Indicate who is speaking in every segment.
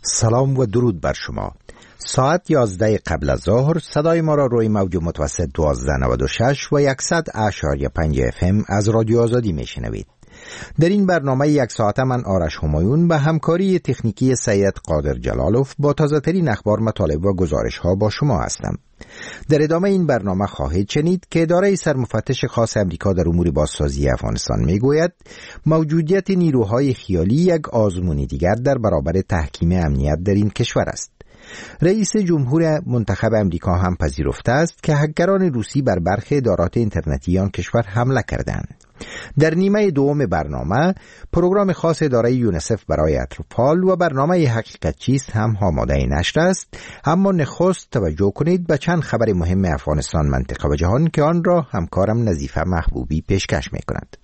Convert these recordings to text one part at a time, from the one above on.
Speaker 1: سلام و درود بر شما. ساعت 11 قبل از ظهر صدای ما را روی موج متوسط 1296 و 100.5 FM از رادیو آزادی میشنوید. در این برنامه یک ساعته من آرش همایون به همکاری تکنیکی سید قادر جلالوف با تازه ترین اخبار، مطالب و گزارش ها با شما هستم. در ادامه این برنامه خواهید شنید که اداره سرمفتش خاص امریکا در امور بازسازی افغانستان میگوید موجودیت نیروهای خیالی یک آزمون دیگر در برابر تحکیم امنیت در این کشور است. رئیس جمهور منتخب امریکا هم پذیرفته است که هکران روسی بر برخی ادارات اینترنتی آن کشور حمله کردند. در نیمه دوم برنامه پروگرام خاص اداره یونیسف برای اطفال و برنامه حقیقت چیست هم آماده نشر است، اما نخست توجه کنید به چند خبر مهم افغانستان، منطقه و جهان که آن را همکارم نظیفه محبوبی پیشکش می‌کند.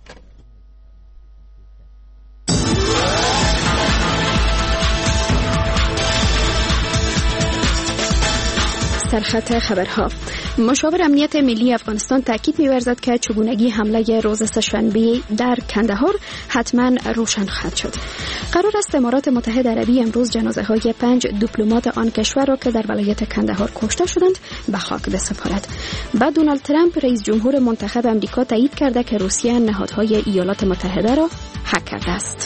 Speaker 2: سرخط خبرها. مشاور امنیت ملی افغانستان تاکید می‌ورزد که چگونگی حمله روز سه‌شنبه در کندهار حتما روشن خواهد شد. قرار است امارات متحده عربی امروز جنازه‌های 5 دیپلمات آن کشور را که در ولایت کندهار کشته شدند به خاک بسپارد. بعد دونالد ترامپ رئیس جمهور منتخب آمریکا تایید کرده که روسیه نهادهای ایالات متحده را هک کرده است.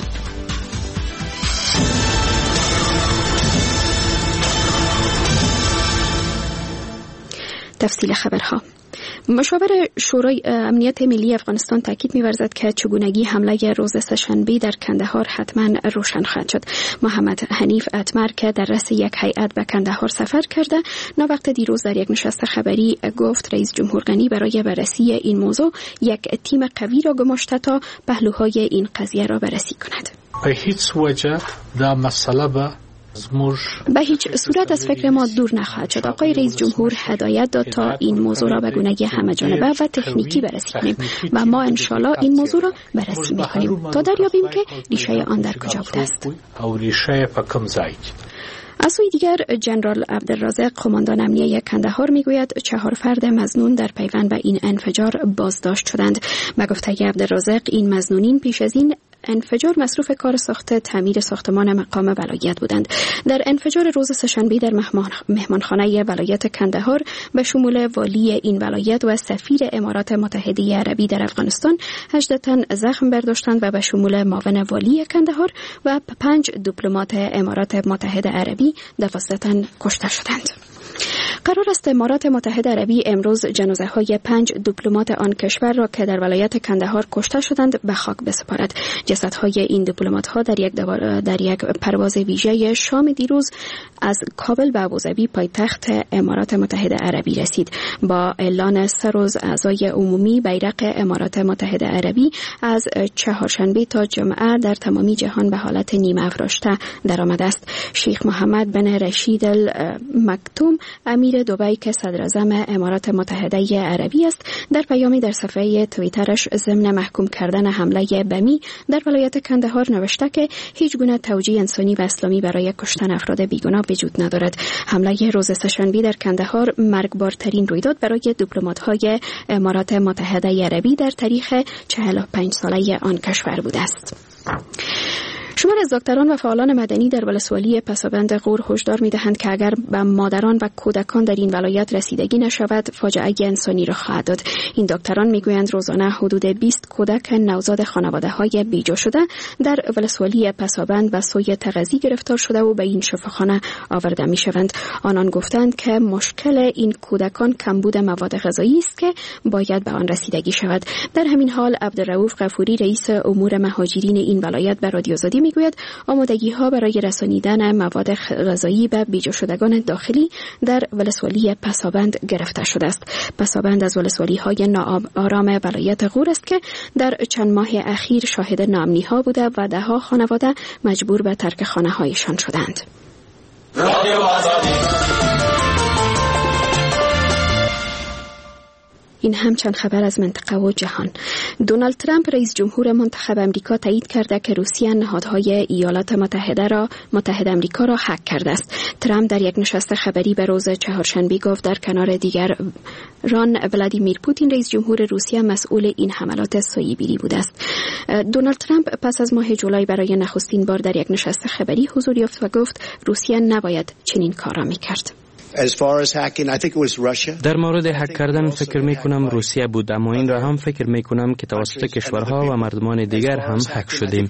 Speaker 2: تفصیل خبرها. مشاور شورای امنیت ملی افغانستان تاکید می‌ورزد که چگونگی حمله روز سه‌شنبه در کندهار حتما روشن خواهد شد. محمد حنیف اتمر که در رأس یک هیئت به کندهار سفر کرده، وقت دیروز در یک نشست خبری گفت رئیس جمهور غنی برای بررسی این موضوع یک تیم قوی را گماشته تا پهلوهای این قضیه را بررسی کند.
Speaker 3: به هیچ وجه دا مسئله
Speaker 2: به هیچ صورت از فکر ما دور نخواهد شد. آقای رئیس جمهور هدایت داد تا این موضوع را به گونه‌ای همه‌جانبه و تکنیکی بررسی کنیم و ما انشالله این موضوع را بررسی می‌کنیم تا دریابیم که ریشه آن در کجا بوده است. از سوی دیگر جنرال عبدالرازق قماندان امنیه کندهار میگوید 4 فرد مظنون در پیوند به این انفجار بازداشت شدند. به گفته عبدالرازق این مظنونین پیش از این انفجار مصروف کار ساخت تعمیر ساختمان مقام ولایت بودند. در انفجار روز سه‌شنبه در مهمانخانه ولایت کندهار به شمول والی این ولایت و سفیر امارات متحده عربی در افغانستان 18 تن زخم برداشتند و به شمول معاون والی کندهار و 5 دیپلمات امارات متحده عربی 12 تن کشته شدند. قرار است امارات متحده عربی امروز جنازه‌های 5 دیپلمات آن کشور را که در ولایت کندهار کشته شدند به خاک بسپارد. جسدهای این دیپلمات‌ها در یک پرواز ویژه شام دیروز از کابل به ابوظبی پایتخت امارات متحده عربی رسید. با اعلان سرروز اعضای عمومی بیرق امارات متحده عربی از چهارشنبه تا جمعه در تمامی جهان به حالت نیمه افراشته درآمده است. شیخ محمد بن رشید المکتوم امیر دبی که صدر اعظم امارات متحده عربی است در پیامی در صفحه توییترش ضمن محکوم کردن حمله بمی در ولایت کندهار نوشته که هیچ گونه توجیه انسانی و اسلامی برای کشتن افراد بیگناه وجود ندارد. حمله روز سه‌شنبه در کندهار مرگبارترین رویداد برای دیپلمات‌های امارات متحده عربی در تاریخ 45 ساله آن کشور بوده است. شمار از دکتران و فعالان مدنی در ولسوالی پسابند غور هشدار می‌دهند که اگر به مادران و کودکان در این ولایت رسیدگی نشود فاجعه انسانی را خواهد داد. این دکتران میگویند روزانه حدود 20 کودک نوزاد خانواده‌های بیجا شده در ولسوالی پسابند به سوی تغذی گرفتار شده و به این شفاخانه آورده می‌شوند. آنان گفتند که مشکل این کودکان کمبود مواد غذایی است که باید به آن رسیدگی شود. در همین حال عبدالرؤوف غفوری رئیس امور مهاجرین این ولایت به رادیو آزادی میگوید آمادگی‌ها برای رسانیدن مواد غذایی به بیجا شدگان داخلی در ولسوالی پسابند گرفته شده است. پسابند از ولسوالی‌های ناآرام ولایت غور است که در چند ماه اخیر شاهد ناامنی‌ها بوده و ده‌ها خانواده مجبور به ترک خانه‌هایشان شدند. این همچند خبر از منطقه و جهان. دونالد ترامپ رئیس جمهور منتخب امریکا تایید کرده که روسیه نهادهای ایالات متحده امریکا را هک کرده است. ترامپ در یک نشست خبری به روز چهارشنبه گفت در کنار دیگران ولادیمیر پوتین رئیس جمهور روسیه مسئول این حملات سایبری بوده است. دونالد ترامپ پس از ماه جولای برای نخستین بار در یک نشست خبری حضور یافت و گفت روسیه نباید چنین کارا می‌کرد.
Speaker 4: در مورد هک کردن فکر می کنم روسیه بود، اما این را هم فکر می کنم که توسط کشورها و مردمان دیگر هم هک شدیم.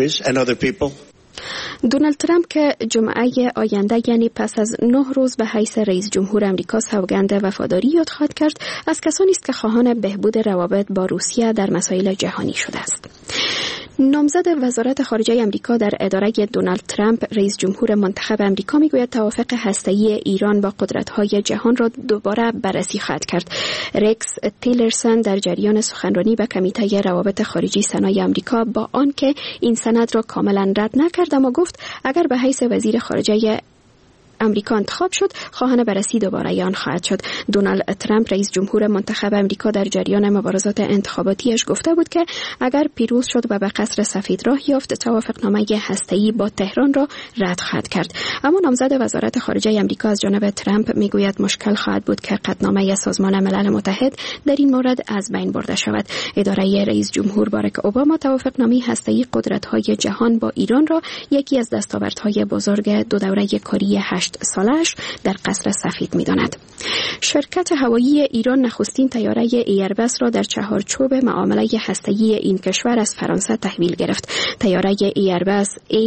Speaker 2: دونالد ترامپ که جمعه آینده یعنی پس از 9 روز به حیث رئیس جمهور امریکا سوگند وفاداری یاد خواهد کرد، از کسانی است که خواهان بهبود روابط با روسیه در مسائل جهانی شده است. نامزد وزارت خارجه امریکا در اداره دونالد ترامپ رئیس جمهور منتخب امریکا میگوید توافق هسته‌ای ایران با قدرت‌های جهان را دوباره بررسی خواهد کرد. رکس تیلرسن در جریان سخنرانی به کمیته روابط خارجی سنای امریکا با آنکه این سند را کاملا رد نکرد، اما گفت اگر به حیث وزیر خارجه امریکا انتخاب شد خواهان بررسی دوباره آن خواهد شد. دونالد ترامپ رئیس جمهور منتخب امریکا در جریان مبارزات انتخاباتیش گفته بود که اگر پیروز شد و به قصر سفید راه یافت توافقنامه هسته‌ای با تهران را رد خواهد کرد. اما نامزد وزارت خارجه امریکا از جانب ترامپ میگوید مشکل خواهد بود که قطعنامه سازمان ملل متحد در این مورد از بین برده شود. اداره رئیس جمهور باراک اوباما توافقنامه هسته‌ای قدرت‌های جهان با ایران را یکی از دستاوردهای بزرگ دو دوره کاری 8 سالش در قصر سفید می‌داند. شرکت هوایی ایران نخستین طیاره ایربس را در چهارچوب معامله هسته‌ای این کشور از فرانسه تحویل گرفت. طیاره ایربس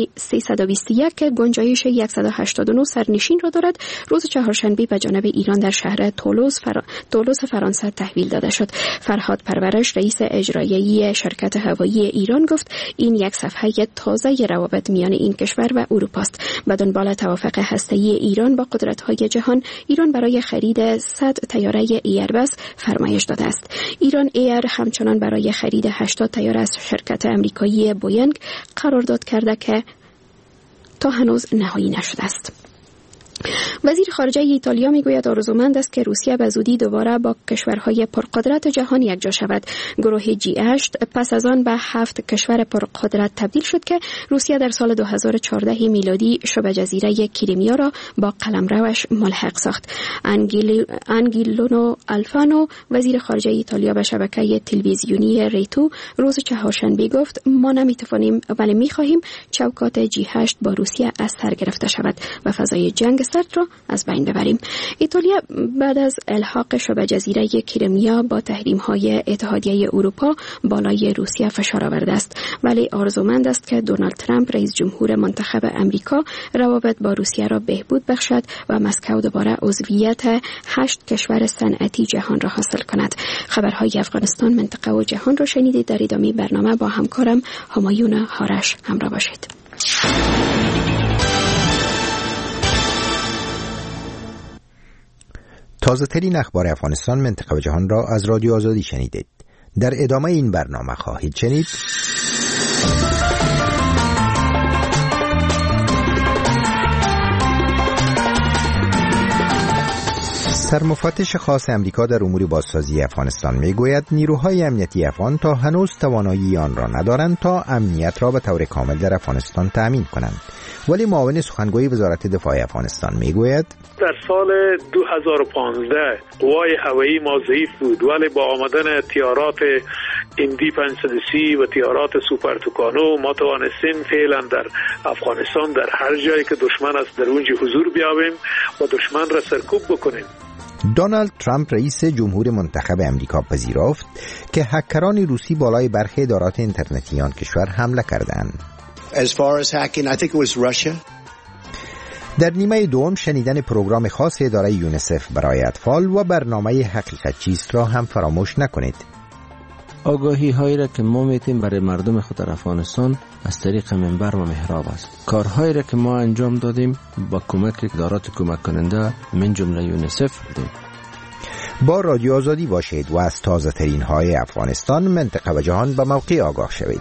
Speaker 2: A321 که گنجایش 189 سرنشین را دارد، روز چهارشنبه به جانب ایران در شهر تولوز فرانسه تحویل داده شد. فرهاد پرورش رئیس اجرایی شرکت هوایی ایران گفت این یک صفحه تازه روابط میان این کشور و اروپا است. به دنبال توافق هسته‌ای ایران با قدرت‌های جهان، ایران برای خرید 100 طیاره ایربس فرمایش داده است. ایران ایر همچنان برای خرید 80 طیاره از شرکت آمریکایی بوینگ قرارداد کرده که تا هنوز نهایی نشده است. وزیر خارجه ایتالیا میگوید آرزومند است که روسیه به زودی دوباره با کشورهای پرقدرت جهان یکجا شود. گروه G8 پس از آن به 7 کشور پرقدرت تبدیل شد که روسیه در سال 2014 میلادی شبه جزیره کریمیا را با قلمروش ملحق ساخت. انگیلونو آلفانو وزیر خارجه ایتالیا به شبکه تلویزیونی ریتو روز چهارشنبه گفت ما نمیتوانیم ولی میخواهیم چوکات G8 با روسیه از سر گرفته شود و فضای جنگ سرد را از بین ببریم. ایتالیا بعد از الحاق شبه جزیره کریمیا با تحریم‌های اتحادیه اروپا بالای روسیه فشار آورده است، ولی آرزومند است که دونالد ترامپ رئیس جمهور منتخب امریکا روابط با روسیه را بهبود بخشد و مسکو دوباره عضویت 8 کشور صنعتی جهان را حاصل کند. خبرهای افغانستان، منطقه و جهان را شنیدید. در ادامه برنامه با همکارم همایون هارش همراه باشید.
Speaker 1: تازه ترین اخبار افغانستان، منطقه و جهان را از رادیو آزادی شنیدید. در ادامه این برنامه خواهید شنید سرمفتش خاص امریکا در امور بازسازی افغانستان میگوید نیروهای امنیتی افغان تا هنوز توانایی آن را ندارند تا امنیت را به طور کامل در افغانستان تأمین کنند، ولی معاون سخنگوی وزارت دفاع افغانستان میگوید
Speaker 5: در سال 2015 قوای هوایی ما ضعیف بود، ولی با آمدن تیارات اندی 530 و تیارات سوپر توکانو ما توانستیم فعلا در افغانستان در هر جایی که دشمن است در اونجا حضور بیابیم و دشمن را سرکوب بکنیم.
Speaker 1: دونالد ترامپ رئیس جمهور منتخب امریکا پذیرفت که هکران روسی بالای برخی ادارات اینترنتی آن کشور حمله کردند. در نیمه دوم شنیدن پروگرام خاص اداره یونیسف برای اطفال و برنامه حقیقت چیست را هم فراموش نکنید.
Speaker 4: آگاهی هایی را که ما میتیم برای مردم خود در افغانستان از طریق منبر و محراب است. کارهایی را که ما انجام دادیم با کمک ادارات کمک کننده من جمله یونیسف بودیم.
Speaker 1: با رادیو آزادی باشید و از تازه ترین های افغانستان، منطقه و جهان به موقع آگاه شوید.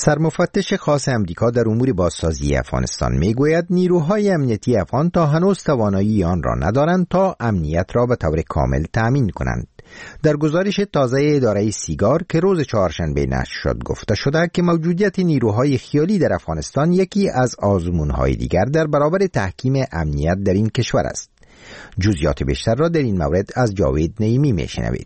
Speaker 1: سرمفتش خاص امریکا در امور بازسازی افغانستان میگوید نیروهای امنیتی افغان تا هنوز توانایی آن را ندارند تا امنیت را به طور کامل تأمین کنند. در گزارش تازه اداره سیگار که روز چهارشنبه نشر شد گفته شده که موجودیت نیروهای خیالی در افغانستان یکی از آزمون‌های دیگر در برابر تحکیم امنیت در این کشور است. جزئیات بیشتر را در این مورد از جاوید نعیمی میشنوید.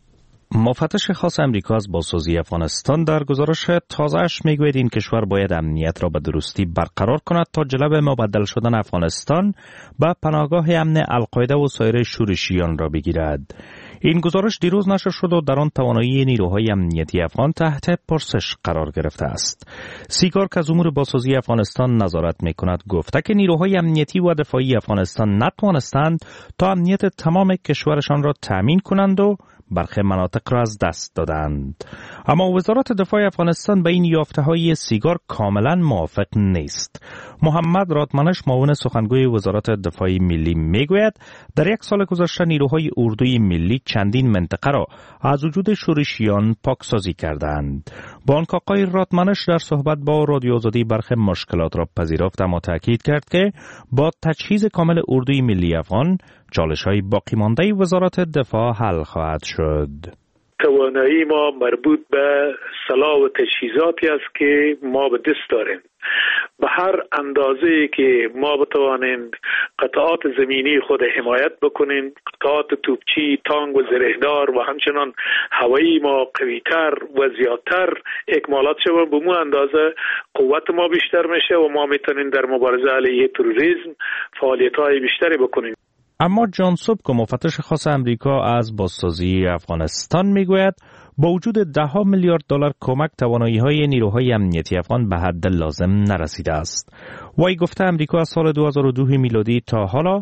Speaker 6: مفتش خاص امریکا از بازسازی افغانستان در گزارش تازه‌اش میگوید این کشور باید امنیت را به درستی برقرار کند تا جلب مبدل شدن افغانستان به پناهگاه امن القاعده و سایر شورشیان را بگیرد. این گزارش دیروز نشر شد و در آن توانایی نیروهای امنیتی افغان تحت پرسش قرار گرفته است. سیگار که از امور بازسازی افغانستان نظارت میکند گفته که نیروهای امنیتی و دفاعی افغانستان نتوانستند تا امنیت تمام کشورشان را تأمین کنند و برخی مناطق را از دست دادند. اما وزارت دفاع افغانستان به این یافته‌های سیگار کاملا موافق نیست. محمد رادمنش معاون سخنگوی وزارت دفاع ملی میگوید در یک سال گذشته نیروهای اردوی ملی چندین منطقه را از وجود شورشیان پاکسازی کردند. بانک آقای رادمنش در صحبت با رادیو آزادی برخی مشکلات را پذیرفت اما تاکید کرد که با تجهیز کامل اردوی ملی افغان چالش‌های باقی مانده وزارت دفاع حل خواهد شد.
Speaker 5: توانایی ما مربوط به سلاح و تجهیزاتی است که ما به دست داریم. به هر اندازه که ما بتوانیم قطعات زمینی خود حمایت بکنیم، قطعات توپچی، تانک و زرهدار و همچنان هوایی ما قوی‌تر و زیادتر اکمالات شود، به مو اندازه قوت ما بیشتر میشه و ما میتونیم در مبارزه علیه تروریسم فعالیت‌های بیشتری بکنیم.
Speaker 6: اما جان سوبکو مفتش خاص امریکا از بازسازی افغانستان میگوید با وجود $10 میلیارد کمک توانایی‌های نیروهای امنیتی افغان به حد لازم نرسیده است. وی گفته امریکا از سال 2002 میلادی تا حالا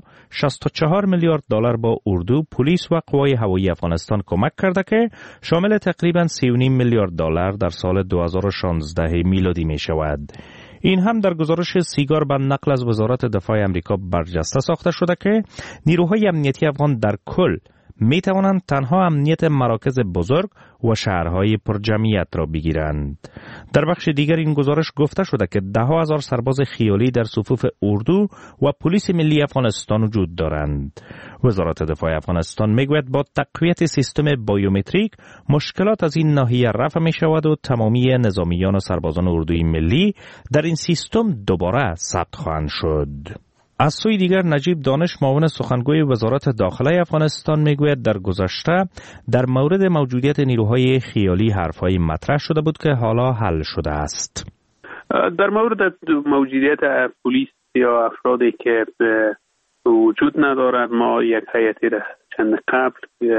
Speaker 6: $64 میلیارد با اردو، پلیس و قوای هوایی افغانستان کمک کرده که شامل تقریباً $3.5 میلیارد در سال 2016 میلادی می شود. این هم در گزارش سیگار به نقل از وزارت دفاع امریکا برجسته ساخته شده که نیروهای امنیتی افغان در کل می توانند تنها امنیت مراکز بزرگ و شهرهای پرجمعیت را بگیرند. در بخش دیگر این گزارش گفته شده که 10,000 سرباز خیالی در صفوف اردو و پلیس ملی افغانستان وجود دارند. وزارت دفاع افغانستان میگوید با تقویت سیستم بایومتریک مشکلات از این ناحیه رفع می شود و تمامی نظامیان و سربازان اردوی ملی در این سیستم دوباره ثبت خواهند شد. از سوی دیگر نجیب دانش معاون سخنگوی وزارت داخله افغانستان میگوید در گذشته در مورد موجودیت نیروهای خیالی حرفهای مطرح شده بود که حالا حل شده است.
Speaker 7: در مورد موجودیت پلیس یا افرادی که وجود ندارد، ما یک هیئتی را چند قبل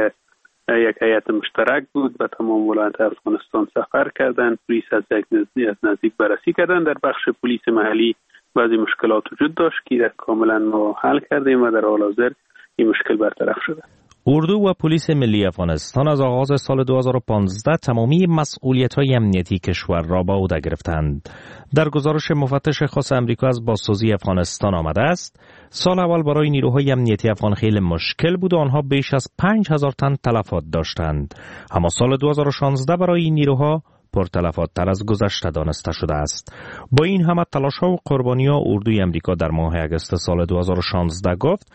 Speaker 7: یک هیئت مشترک بود به تمام ولایت افغانستان سفر کردند. پلیس از نزدیک بررسی کردند. در بخش پلیس محلی بعضی مشکلات وجود داشت که کاملا ما حل کردیم و در حال حاضر این مشکل برطرف شده.
Speaker 6: اردو و پلیس ملی افغانستان از آغاز سال 2015 تمامی مسئولیت‌های امنیتی کشور را به عهده گرفتند. در گزارش مفتش خاص امریکا از بازسازی افغانستان آمده است سال اول برای نیروهای امنیتی افغان خیلی مشکل بود و آنها بیش از 5,000 تن تلفات داشتند. اما سال 2016 برای این نیروها پرتلفات‌تر از گذشته دانسته شده است. با این همه تلاش‌ها و قربانی‌ها اردوی امریکا در ماه اگست سال 2016 گفت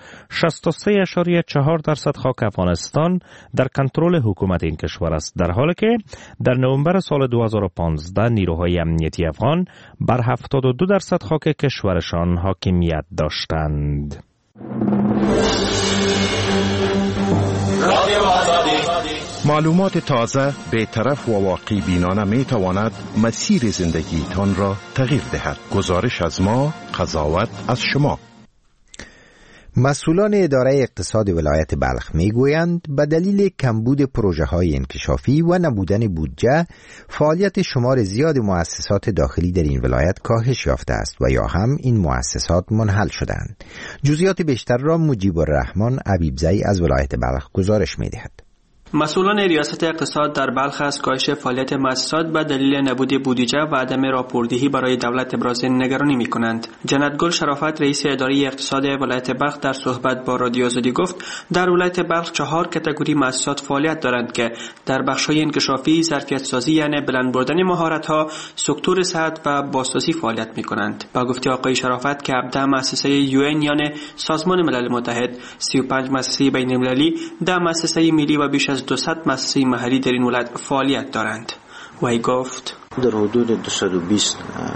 Speaker 6: 63.4% خاک افغانستان در کنترل حکومت این کشور است، در حالی که در نوامبر سال 2015 نیروهای امنیتی افغان بر 72% خاک کشورشان حاکمیت داشتند.
Speaker 8: معلومات تازه، بی‌طرف و واقعی بینانه می تواند مسیر زندگیتان را تغییر دهد. گزارش از ما، قضاوت از شما.
Speaker 1: مسئولان اداره اقتصاد ولایت بلخ میگویند به دلیل کمبود پروژه‌های انکشافی و نبودن بودجه، فعالیت شمار زیاد مؤسسات داخلی در این ولایت کاهش یافته است و یا هم این مؤسسات منحل شدند. جزئیات بیشتر را مجیب الرحمن عبیبزی از ولایت بلخ گزارش می‌دهد.
Speaker 9: مسئولان ریاست اقتصاد در بلخ از کاهش فعالیت مؤسسات به دلیل نبود بودجه و عدم راپوردهی برای دولت ابراز نگرانی می‌کنند. جنتگل شرافت رئیس اداره اقتصاد ولایت بلخ در صحبت با رادیو آزادی گفت در ولایت بلخ 4 کاتگوری مؤسسات فعالیت دارند که در بخش‌های انکشافی، ظرفیت سازی یعنی بلند بردن مهارت‌ها، سکتور صحت و بازسازی فعالیت می‌کنند. با گفته آقای شرافت که 17 مؤسسه UN یعنی سازمان ملل متحد، 35 مؤسسه بین‌المللی، 10 مؤسسه ملی و بیش از 200 مؤسسه محلی در این ولایت فعالیت دارند. وی گفت
Speaker 10: در حدود 220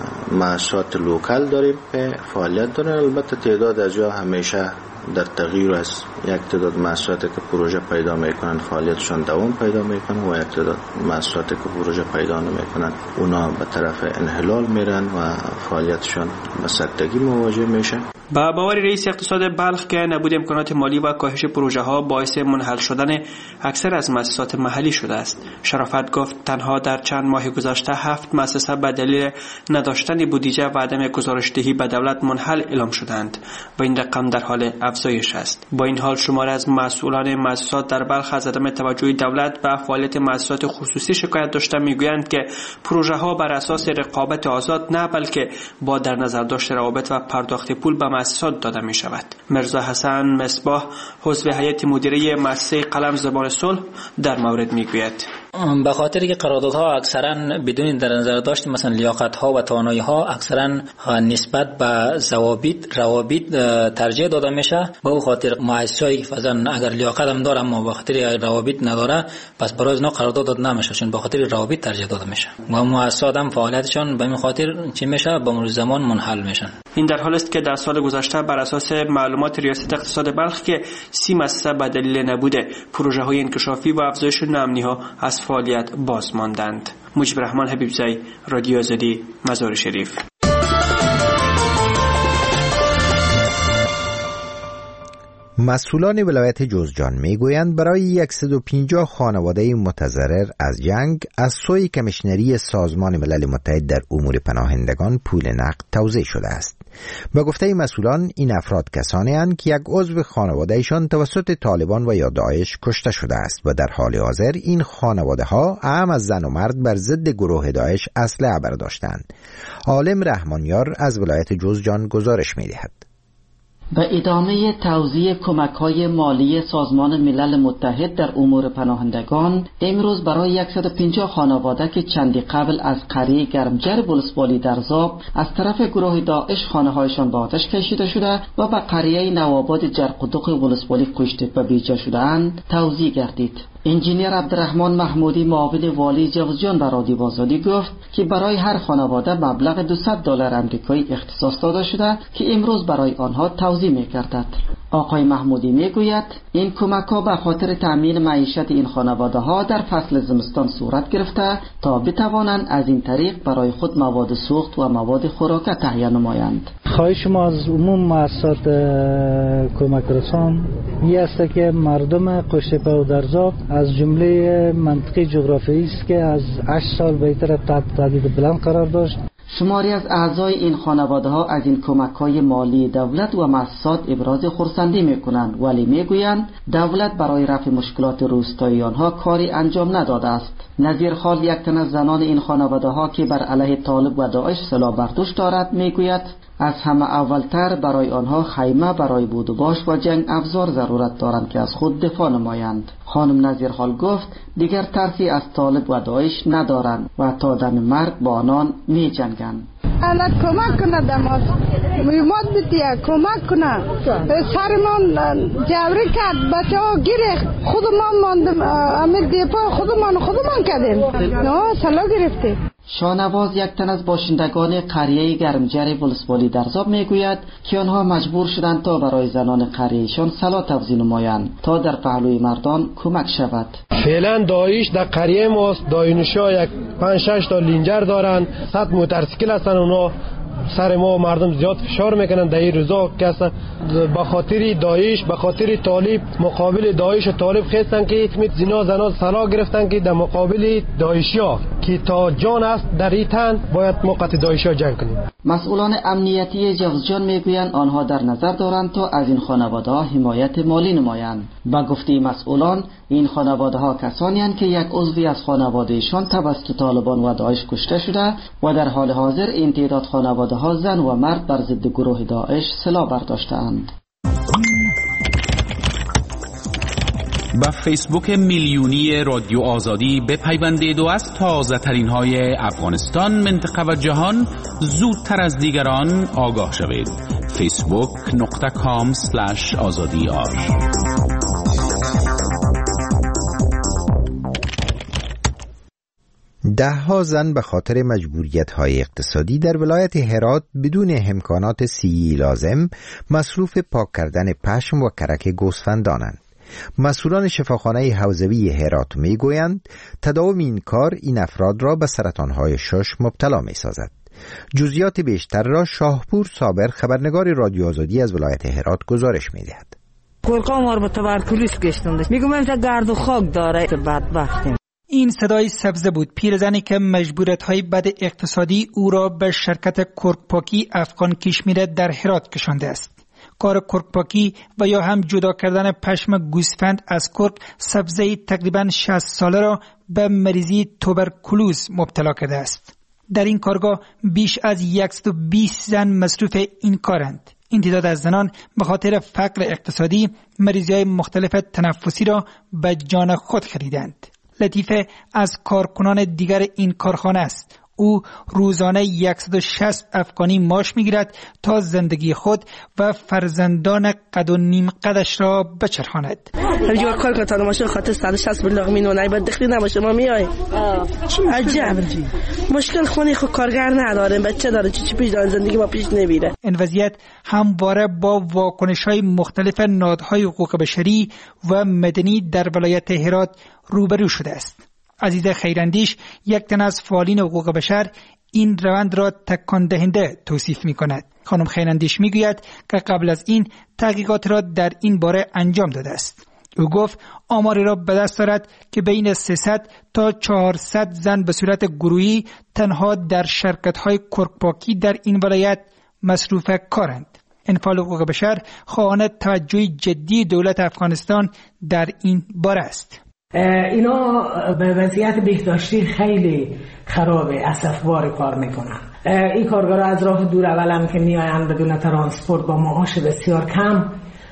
Speaker 10: مؤسسات لوکال داریم که فعالیت دارن. البته تعداد از جا همیشه در تغییر است. یک تعداد مؤسساتی که پروژه پیدا میکنن فعالیتشون دوام پیدا میکنه و یک تعداد مؤسساتی که پروژه پیدا نمیکنن اونا به طرف انحلال میرن و فعالیتشون به سکتگی مواجه میشه.
Speaker 9: با باور رئیس اقتصاد بلخ که نبود امکانات مالی و کاهش پروژه ها باعث منحل شدن اکثر از مؤسسات محلی شده است. شرافت گفت تنها در چند ماه گذشته 7 مؤسسه به دلیل نداشتن بودجه و عدم گزارشدهی به دولت منحل اعلام شدند و این رقم در حال افزایش است. با این حال شمار از مسئولان مؤسسات در بلخ از عدم توجه دولت به فعالیت مؤسسات خصوصی شکایت داشته میگویند که پروژه ها بر اساس رقابت آزاد نه بلکه با در نظر داشت روابط و پرداخت پول به مؤسسات داده می شود. مرزا حسن مصباح عضو هیئت مدیره مؤسسه قلم زبان صلح در مورد میگوید
Speaker 11: به خاطر که قراردادها اکثرا بدون در نظر داشت مثلا لیاقت ها و توانایی ها اکثرا نسبت به روابط ترجیح داده میشه. به اون خاطر مؤسسه‌ای که مثلا اگر لیاقت هم داره اما به خاطر روابط نداره پس برای اونا قرارداد داده نمیشه چون به خاطر روابط ترجیح داده میشه و مؤسسات هم فعالیتشون به این خاطر چی میشه به مرور زمان منحل میشن.
Speaker 9: این در حالی است که در سال گذشته بر اساس معلومات ریاست اقتصاد بلخ که 30 مؤسسه به دلیل نبود پروژه‌های انکشافی و افزایش نامنی‌ها از فعالیت باز ماندند. مجیب رحمان حبیبزی، رادیو آزادی، مزار شریف.
Speaker 1: مسئولان ولایت جوزجان میگویند برای 150 خانواده متضرر از جنگ از سوی کمیشنری سازمان ملل متحد در امور پناهندگان پول نقد توزیع شده است. با گفته مسئولان این افراد کسانی اند که یک عضو خانوادهشان توسط طالبان و یا داعش کشته شده است و در حال حاضر این خانواده ها اعم از زن و مرد بر ضد گروه داعش اسلحه برداشتند. عالم رحمانیار از ولایت جوزجان گزارش می‌دهد.
Speaker 12: به ادامه توزیع کمک‌های مالی سازمان ملل متحد در امور پناهندگان امروز برای 150 خانواده که چندی قبل از قریه گرمجر بولسپالی در زاب از طرف گروه داعش خانه‌هایشان به آتش کشیده شده و به قریه نواباد جرقدوق بولسپالی کشته و بیجا شده‌اند توزیع گردید. انجینیر عبدالرحمن محمودی معاون والی جوزجان به رادیو آزادی گفت که برای هر خانواده مبلغ $200 آمریکایی اختصاص داده شده که امروز برای آنها توزیع می‌گردد. آقای محمودی میگوید این کمک‌ها به خاطر تأمین معیشت این خانواده‌ها در فصل زمستان صورت گرفته تا بتوانند از این طریق برای خود مواد سوخت و مواد خوراک تهیه نمایند.
Speaker 13: خواهش ما از عموم مؤسسات کمک رسان این است که مردم قشته‌پا و درزاب از جمله منطقه جغرافیایی است که از 8 سال بهتر تحت تهدید بلند قرار داشت.
Speaker 12: شماری از اعضای این خانواده ها از این کمک‌های مالی دولت و مؤسسات ابراز خرسندی می‌کنند ولی می‌گویند دولت برای رفع مشکلات روستایی آنها کاری انجام نداده است. نظیر خال یک تن از زنان این خانواده ها که بر علیه طالب و داعش سلاح برداشت دارد می‌گوید از همه اولتر برای آنها خیمه برای بود و باش و جنگ افزار ضرورت دارند که از خود دفاع نمایند. خانم نظیر خال گفت دیگر ترسی از طالب و داعش ندارند و تا دم مرگ با آنان می جنگند.
Speaker 14: الان کمک کنه دماغ میماد بیتیه کمک کنه سرمان جوری کرد بچه ها گیره خودمان ماندم امید دیپا خودمان کردیم نه سلا گرفته.
Speaker 12: شانواز یک تن از باشندگان قریه گرمجر بولسپالی درزاب میگوید که آنها مجبور شدند تا برای زنان قریهشان سلا توزیع نمایند تا در پهلوی مردان کمک شود.
Speaker 15: فعلا داعش در قریه ماست داینشا یک 5-6 تا لینجر دارند 100 موتورسیکل هستند اونا سر ما مردم زیاد فشار میکنن در این روزا که به خاطر داعش به خاطر طالب مقابل داعش و طالب خستن که اتمیت زنا زنا سلا گرفتن که در مقابل داعشیا که تا جان است در این تن باید ما قطع داعشی جنگ کنیم.
Speaker 12: مسئولان امنیتی جوزجان میگویند آنها در نظر دارند تا از این خانواده‌ها حمایت مالی نمایند. با گفته مسئولان این خانواده‌ها کسانی هستند که یک عضوی از خانوادهشان توسط طالبان و داعش کشته شده و در حال حاضر این تعداد خانواده‌ها زن و مرد بر ضد گروه داعش سلاح برداشته‌اند.
Speaker 16: با فیسبوک میلیونی رادیو آزادی بپیوندید و از تازه ترین های افغانستان، منطقه و جهان زودتر از دیگران آگاه شوید. facebook.com/azadi.ar.
Speaker 1: ده‌ها زن به خاطر مجبوریت‌های اقتصادی در ولایت هرات بدون امکانات صحی لازم مصروف پاک کردن پشم و کرک گوسفندانند. مسئولان شفاخانه حوزوی هرات میگویند تداوم این کار این افراد را به سرطان‌های شش مبتلا می‌سازد. جزئیات بیشتر را شاهپور صابر خبرنگار رادیو آزادی از ولایت هرات گزارش می‌دهد.
Speaker 17: کلقا ما رو به تبرکلیس کشتند. میگم اینجا گرد و خاک داره بدبختیم.
Speaker 18: این صدای سبزه بود، پیرزنی که مجبوریت‌های بد اقتصادی او را به شرکت کرکپاکی افغان کشمیر در هرات کشانده است. کار کرکپاکی و یا هم جدا کردن پشم گوسفند از کرک سبزه تقریباً 60 ساله را به مریضی توبرکولوز مبتلا کرده است. در این کارگاه بیش از 120 زن مصروف این کارند. این تعداد از زنان به خاطر فقر اقتصادی مریضی‌های مختلف تنفسی را به جان خود خریدند. لطیفه از کارکنان دیگر این کارخانه است. او روزانه 160 افغانی معاش میگیرد تا زندگی خود و فرزندان قد و نیم قدش را بچرخاند.
Speaker 17: همینجور کار کنه تا ماشین خاطر 160 بلاغ مینونه باید دخلی نباشه ما میای. عجب. مشکل خونی خود کارگر نداریم، بچه داره چی پیش داره، زندگی ما پیش نمیره.
Speaker 18: این وضعیت همواره با واکنش‌های مختلف نهادهای حقوق بشری و مدنی در ولایت هرات روبرو شده است. عزیز خیراندیش، یک تن از فعالین حقوق بشر، این روند را تکان دهنده توصیف می کند. خانم خیراندیش می گوید که قبل از این تحقیقات را در این باره انجام داده است. او گفت آماری را به دست دارد که بین 300 تا 400 زن به صورت گروهی تنها در شرکت‌های کرکپاکی در این ولایت مصروف کارند. انفعال حقوق بشر خواهان توجه جدی دولت افغانستان در این باره است.
Speaker 19: اینا به وضعیت بهداشتی خیلی خرابه، اسفبار کار میکنن. این کارگرها از راه دور اولم که میاین بدون ترانسپورت با معاش بسیار کم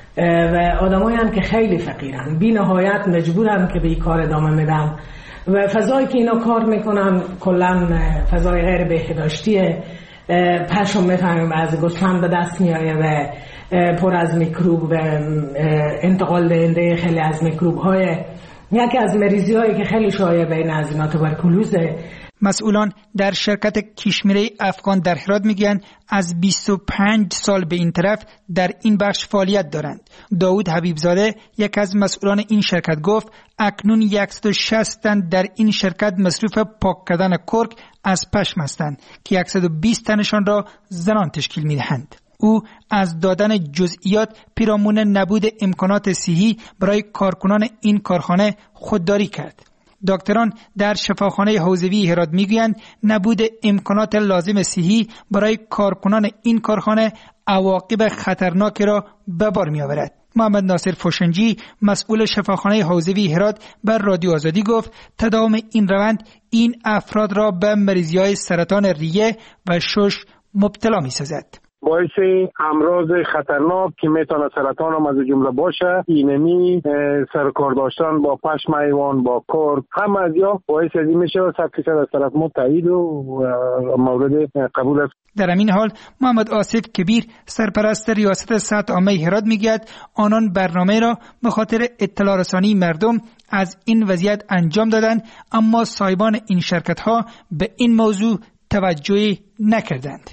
Speaker 19: و آدمایی هم که خیلی فقیرن، بی نهایت مجبورن که به این کار ادامه میدن و فضایی که اینا کار میکنن کلا فضای غیر بهداشتیه. پشم میفهمیم از گوسفند به دست میایه و پر از میکروب و انتقال دهنده خیلی از میکروب های. یکی از مریضی هایی که خیلی شایع بین از اینا توبرکولوزه.
Speaker 18: مسئولان در شرکت کشمیری افغان در هرات میگن از 25 سال به این طرف در این بخش فعالیت دارند. داود حبیبزاده یک از مسئولان این شرکت گفت اکنون 160 تن در این شرکت مصروف پاک کردن کرک از پشم هستند که 120 تنشان را زنان تشکیل میدهند. او از دادن جزئیات پیرامون نبود امکانات صحی برای کارکنان این کارخانه خودداری کرد. دکتران در شفاخانه حوزوی هرات میگویند نبود امکانات لازم صحی برای کارکنان این کارخانه عواقب خطرناکی را به بار می‌آورد. محمد ناصر فوشنجی مسئول شفاخانه حوزوی هرات بر رادیو آزادی گفت تداوم این روند این افراد را به مریضی‌های سرطان ریه و شش مبتلا می‌سازد.
Speaker 20: باعث امراض خطرناک که میتونه سرطان هم از جمله باشه، اینمی سرکار داشتن با پشم حیوان، با کرک، هم از یا باعث از این میشه و 100% از طرف ما تایید و مورد قبول است.
Speaker 18: در همین حال محمد آصف کبیر سرپرست ریاست صحت عامه هرات میگوید آنان برنامه را به خاطر اطلاع رسانی مردم از این وضعیت انجام دادند، اما صاحبان این شرکت ها به این موضوع توجهی نکردند.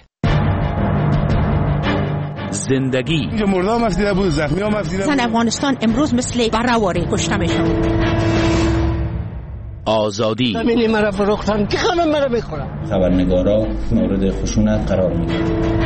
Speaker 16: زندگی
Speaker 21: مرده هم افزیده بود، زخمی هم افزیده بود.
Speaker 22: زن افغانستان امروز مثل برهواری کشته میشن.
Speaker 16: آزادی
Speaker 21: زمینی مرا فروختن که خانم مرا بخورم.
Speaker 23: خبرنگارا مورد خشونت قرار میگیرن.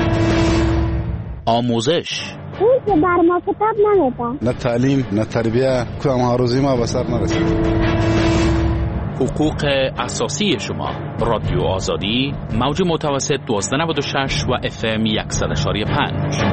Speaker 16: آموزش
Speaker 24: اون که بر ما کتاب نمیدن.
Speaker 21: نه تعلیم نه تربیه، کدام ها روزی ما به سر نرسید.
Speaker 16: حقوق اساسی شما. رادیو آزادی، موج متوسط 1296 و FM 100.5.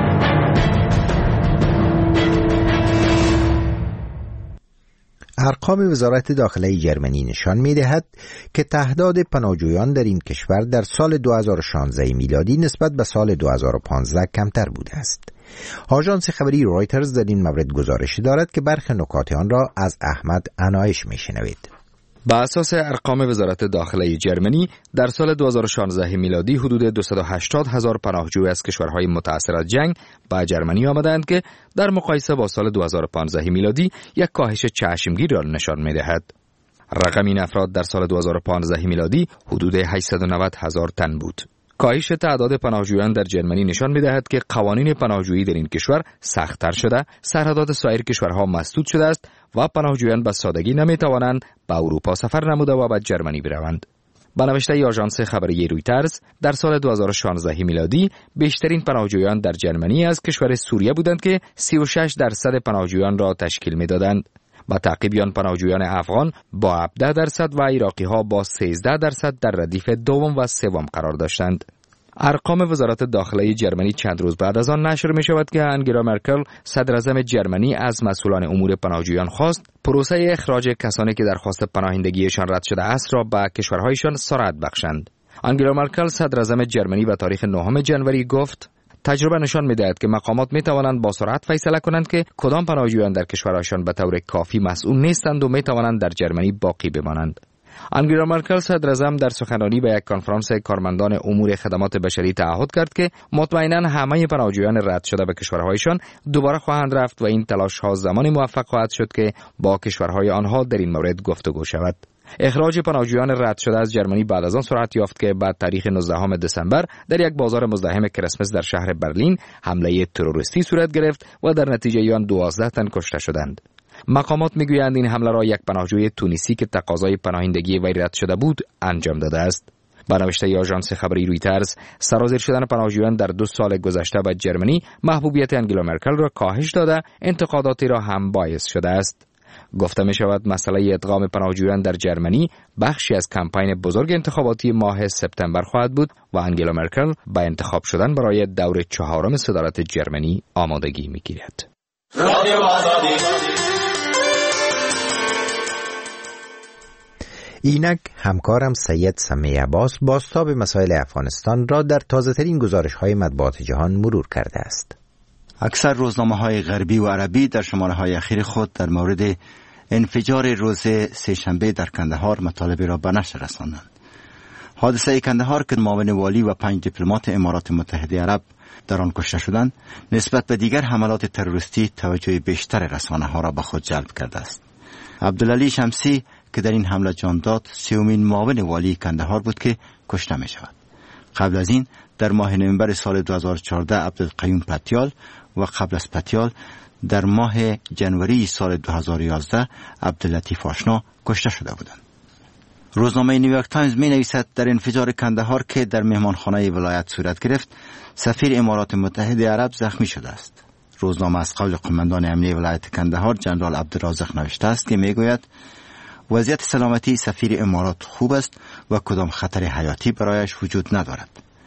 Speaker 1: ارقام وزارت داخله جرمنی نشان می‌دهد که تعداد پناهجویان در این کشور در سال 2016 میلادی نسبت به سال 2015 کمتر بوده است. آژانس خبری رویترز در این مورد گزارش دارد که برخی نکات آن را از احمد عنایش میشنوید.
Speaker 2: با اساس ارقام وزارت داخله جرمنی در سال 2016 میلادی حدود 280,000 پناهجوی از کشورهای متأثر از جنگ به جرمنی آمدند که در مقایسه با سال 2015 میلادی یک کاهش چشمگیر را نشان می‌دهد. رقم این افراد در سال 2015 میلادی حدود 890,000 تن بود. کاهش تعداد پناهجویان در جرمنی نشان می‌دهد که قوانین پناهجویی در این کشور سخت‌تر شده، سرحدات سایر کشورها مسدود شده است و پناهجویان به سادگی نمی‌توانند به اروپا سفر نموده و به جرمنی بروند. با نوشته آژانس خبری رویترز در سال 2016 میلادی بیشترین پناهجویان در جرمنی از کشور سوریه بودند که 36% پناهجویان را تشکیل می‌دادند. با تعقیب آن پناهجویان افغان با 17% و عراقی‌ها با 13% در ردیف دوم و سوم قرار داشتند. ارقام وزارت داخله جرمنی چند روز بعد از آن نشر می شود که انگلا مرکل صدر اعظم جرمنی از مسئولان امور پناهجویان خواست پروسه اخراج کسانی که درخواست پناهندگیشان رد شده است را به کشورهایشان سرعت بخشند. انگلا مرکل صدر اعظم جرمنی به تاریخ 9 جنوری گفت تجربه نشان می‌دهد که مقامات می‌توانند با سرعت فیصله کنند که کدام پناهجویان در کشورشان به طور کافی مسئول نیستند و می‌توانند در جرمنی باقی بمانند. انگلا مرکل صدر اعظم در سخنرانی به یک کنفرانس کارمندان امور خدمات بشری تعهد کرد که مطمئناً همه پناهجویان رد شده به کشورهایشان دوباره خواهند رفت و این تلاش‌ها زمانی موفق خواهد شد که با کشورهای آنها در این مورد گفتگو شود. اخراج پناهجویان رد شده از جرمنی بعد از آن سرعت یافت که بعد تاریخ 19 دسامبر در یک بازار مزدحم کریسمس در شهر برلین حمله تروریستی صورت گرفت و در نتیجه آن 12 تن کشته شدند. مقامات میگویند این حمله را یک پناهجوی تونسی که تقاضای پناهندگی وی رد شده بود انجام داده است. با نوشته آژانس خبری رویترز سرازیر شدن پناهجویان در 2 سال گذشته به جرمنی محبوبیت انگلا مرکل را کاهش داده، انتقاداتی را هم باعث شده است. گفته می شود مسئله ادغام پناهجویان در جرمنی بخشی از کمپین بزرگ انتخاباتی ماه سپتامبر خواهد بود و انگلا مرکل با انتخاب شدن برای دور 4 صدارت جرمنی آمادگی می گیرد.
Speaker 1: اینک همکارم سید سمیع عباس بازتاب مسائل افغانستان را در تازه‌ترین گزارش‌های مطبوعات جهان مرور کرده است.
Speaker 3: اکثر روزنامه‌های غربی و عربی در شماره‌های اخیر خود در مورد انفجار روز سه‌شنبه در کندهار مطالب را به نشر رساندند. حادثه کندهار که معاون والی و 5 دیپلمات امارات متحده عرب در آن کشته شدند، نسبت به دیگر حملات تروریستی توجه بیشتر رسانه‌ها را به خود جلب کرده است. عبدالعلی شمسی که در این حمله جان داد، 3مین معاون والی کندهار بود که کشته می شود. قبل از این در ماه نوامبر سال 2014 عبدالقیوم پتیال و قبل از پتیال در ماه جنوری سال 2011 عبداللطیف آشنا کشته شده بودند. روزنامه نیویورک تایمز می نویسد در انفجار کندهار که در مهمانخانه ولایت صورت گرفت، سفیر امارات متحده عرب زخمی شده است. روزنامه از قول قماندان امنیه ولایت کندهار جنرال عبدالرازق نوشته است که می گوید وضعیت سلامتی سفیر امارات خوب است و کدام خطر حیاتی برایش وجود ندارد.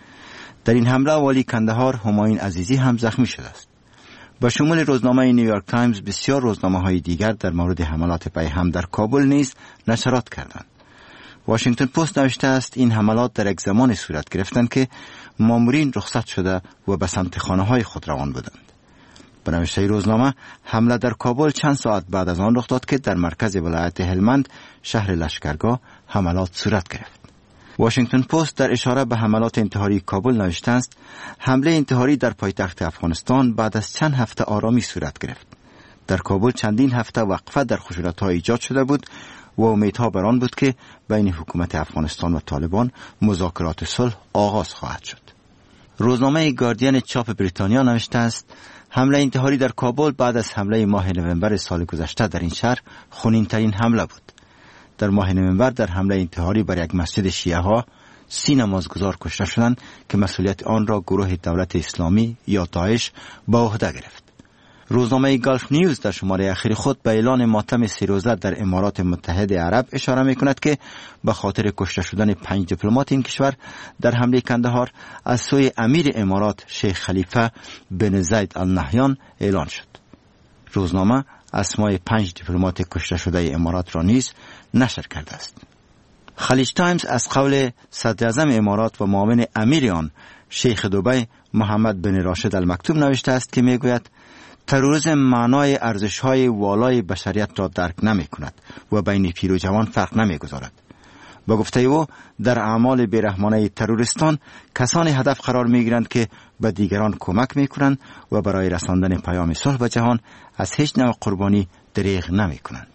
Speaker 3: در این حمله والی کندهار همایون عزیزی هم زخمی شده است. با شمول روزنامه نیویورک تایمز بسیار روزنامه‌های دیگر در مورد حملات پی هم در کابل نیز نشرات کردند. واشنگتن پست نوشته است این حملات در یک زمان صورت گرفتند که مامورین رخصت شده و به سمت خانه‌های خود روان بودند. به نوشته روزنامه حمله در کابل چند ساعت بعد از آن رخ داد که در مرکز ولایت هلمند شهر لشکرگاه حملات صورت گرفت. واشنگتن پست در اشاره به حملات انتحاری کابل نوشته است حمله انتحاری در پایتخت افغانستان بعد از چند هفته آرامی صورت گرفت. در کابل چندین هفته وقفه در خشونت‌ها ایجاد شده بود و امیدها بر آن بود که بین حکومت افغانستان و طالبان مذاکرات صلح آغاز خواهد شد. روزنامه گاردین چاپ بریتانیا نوشته است حمله انتحاری در کابل بعد از حمله ماه نوامبر سال گذشته در این شهر خونین‌ترین حمله بود. در ماه نوامبر در حمله انتحاری بر یک مسجد شیعه ها 30 نمازگزار کشته شدند که مسئولیت آن را گروه دولت اسلامی یا داعش به عهده گرفت. روزنامه گالف نیوز در شماره اخیر خود به اعلان ماتم 3 روزه در امارات متحده عرب اشاره می کند که به خاطر کشته شدن 5 دیپلمات این کشور در حمله کندهار از سوی امیر امارات شیخ خلیفه بن زید النهیان اعلان شد. روزنامه اسمای 5 دیپلمات کشته شده امارات را نیز نشر کرده است. خلیج تایمز از قول صدر اعظم امارات و معاون امیر آن شیخ دبی محمد بن راشد المکتوم نوشته است که میگوید تروریسم معنای ارزش‌های والای بشریت را درک نمی‌کند و بین پیر و جوان فرق نمی‌گذارد. با گفته او در اعمال بیرحمانه تروریستان کسانی هدف قرار می‌گیرند که به دیگران کمک می‌کنند و برای رساندن پیام صلح به جهان از هیچ نوع قربانی دریغ نمی‌کنند.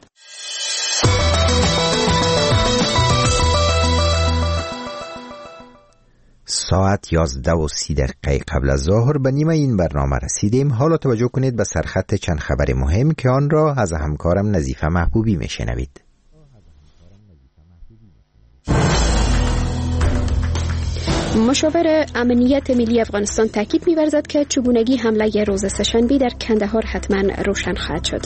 Speaker 1: ساعت 11:30 قبل از ظهر به نیمه این برنامه رسیدیم. حالا توجه کنید به سرخط چند خبر مهم که آن را از همکارم نظیفه محبوبی میشنوید.
Speaker 4: مشاور امنیت ملی افغانستان تاکید می‌ورزد که چگونگی حمله روز سه‌شنبه در کندهار حتما روشن خواهد شد.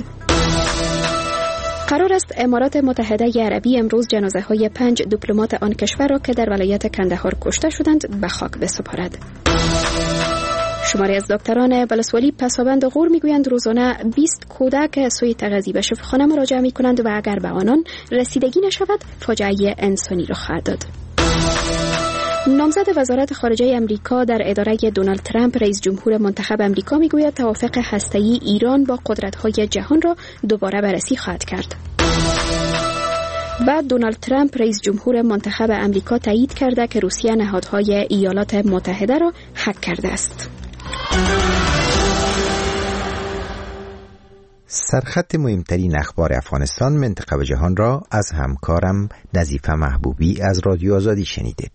Speaker 4: قرار است امارات متحده عربی امروز جنازه‌های 5 دیپلمات آن کشور را که در ولایت کندهار کشته شدند به خاک بسپارد. شماری از دکتران ولسوالی پسابند غور میگویند روزانه 20 کودک سوی تغذیه به شفاخانه مراجعه می‌کنند و اگر به آنان رسیدگی نشود فاجعه انسانی را خواهد داد. نامزد وزارت خارجه امریکا در اداره دونالد ترامپ رئیس جمهور منتخب امریکا میگوید توافق هسته‌ای ایران با قدرت‌های جهان را دوباره بررسی خواهد کرد. بعد دونالد ترامپ رئیس جمهور منتخب امریکا تایید کرده که روسیه نهادهای ایالات متحده را هک کرده است.
Speaker 1: سرخط مهمترین اخبار افغانستان، منطقه و جهان را از همکارم نظیفه محبوبی از رادیو آزادی شنیدید.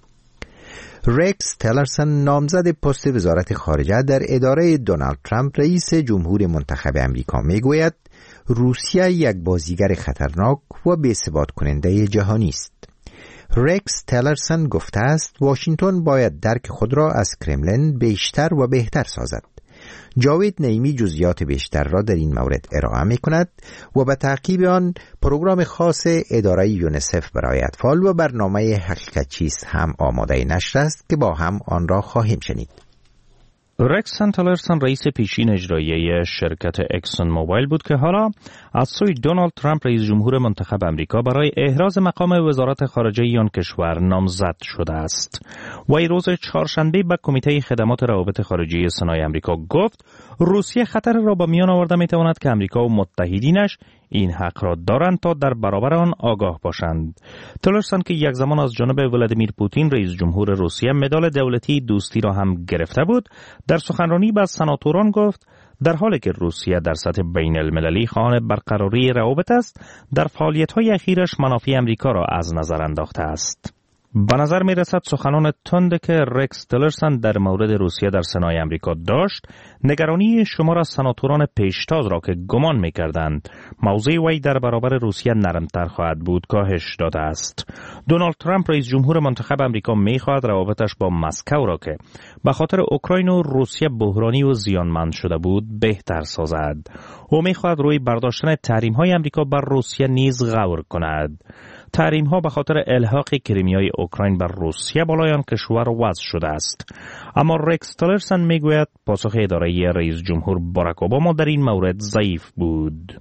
Speaker 1: رکس تلرسن نامزد پست وزارت خارجه در اداره دونالد ترامپ رئیس جمهور منتخب امریکا میگوید روسیه یک بازیگر خطرناک و بی‌ثبات کننده جهانی است. رکس تلرسن گفته است واشنگتن باید درک خود را از کرملین بیشتر و بهتر سازد. جاوید نعیمی جزئیات بیشتر را در این مورد ارائه می کند و به تعقیب آن پروگرام خاص اداره یونیسف برای اطفال و برنامه حقیقت چیست هم آماده نشر است که با هم آن را خواهیم شنید.
Speaker 6: رکس تلرسن رئیس پیشین اجرایی شرکت اکسون موبایل بود که حالا از سوی دونالد ترامپ رئیس جمهور منتخب امریکا برای احراز مقام وزارت خارجه آن کشور نامزد شده است. وی روز چهارشنبه به کمیته خدمات روابط خارجی سنای امریکا گفت روسیه خطر را به میان آورده میتواند که امریکا و متحدینش این حق را دارند تا در برابر آن آگاه باشند. تلرسن که یک زمان از جانب ولادیمیر پوتین رئیس جمهور روسیه مدال دولتی دوستی را هم گرفته بود، در سخنرانی به سناتوران گفت در حالی که روسیه در سطح بین المللی خواهان برقراری روابط است، در فعالیت‌های اخیرش منافع امریکا را از نظر انداخته است. به نظر می رسد سخنان تند که رکس تلرسن در مورد روسیه در سنای امریکا داشت، نگرانی شمار از سناتوران پیشتاز را که گمان می کردند موضع وی در برابر روسیه نرمتر خواهد بود کاهش داده است. دونالد ترامپ رئیس جمهور منتخب امریکا می خواهد روابطش با مسکو را که به خاطر اوکراین و روسیه بحرانی و زیانمند شده بود بهتر سازد. او می خواهد روی برداشتن تحریم های امریکا بر روسیه نیز غور کند. تحریم ها به خاطر الحاق کریمیای اوکراین بر روسیه بالای آن کشور وضع شده است. اما رکس تلرسن میگوید پاسخ اداره رئیس جمهور باراک اوباما در این مورد ضعیف بود.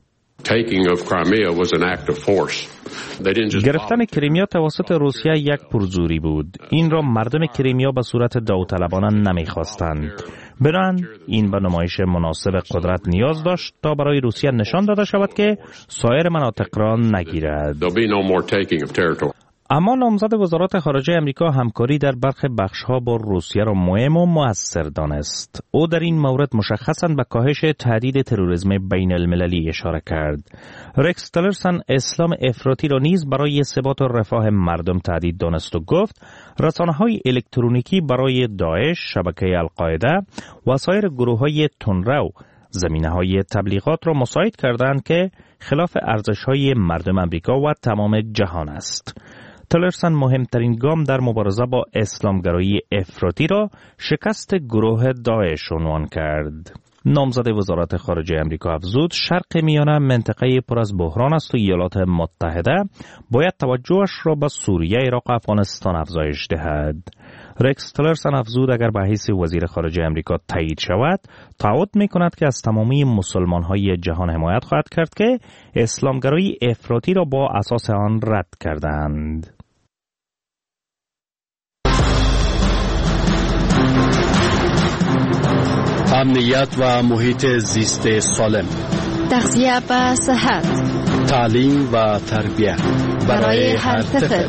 Speaker 6: گرفتن کریمیا توسط روسیه یک پرزوری بود. این را مردم کریمیا به صورت داوطلبانه نمیخواستند. بنابراین این به نمایش مناسب قدرت نیاز داشت تا برای روسیه نشان داده شود که سایر مناطق را نگیرد. اما نامزد وزارت خارجه امریکا همکاری در برخی بخش‌ها با روسیه را مهم و مؤثر دانست. او در این مورد مشخصاً به کاهش تهدید تروریسم بین المللی اشاره کرد. رکس تلرسن اسلام افراطی را نیز برای ثبات و رفاه مردم تهدید دانست و گفت رسانه‌های الکترونیکی برای داعش، شبکه القاعده و سایر گروه‌های تندرو زمینه‌های تبلیغات را مساعد کردند که خلاف ارزش‌های مردم امریکا و تمام جهان است. تلرسن مهمترین گام در مبارزه با اسلامگرایی افراطی را شکست گروه داعش عنوان کرد. نامزد وزارت خارجه امریکا افزود شرق میانه منطقه پر از بحران است و ایالات متحده باید توجهش را به سوریه، عراق و افغانستان افزایش دهد. رکس تلرسن افزود اگر به حیث وزیر خارجه امریکا تایید شود، تعهد می‌کند که از تمامی مسلمان‌های جهان حمایت خواهد کرد که اسلامگرایی افراطی را با اساس آن رد کردند.
Speaker 5: امنیت و محیط زیست سالم،
Speaker 7: تغذیه و صحت،
Speaker 5: تعلیم و تربیت برای هر طفل.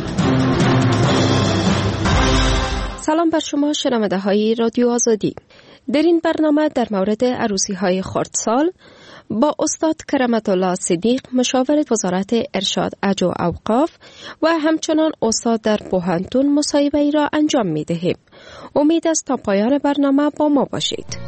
Speaker 7: سلام بر شما شنونده های رادیو آزادی. در این برنامه در مورد عروسی های خردسال با استاد کرامت الله صدیق، مشاور وزارت ارشاد اجر و اوقاف و همچنان استاد در پوهنتون مصاحبه ای را انجام می دهیم. امید است تا پایان برنامه با ما باشید.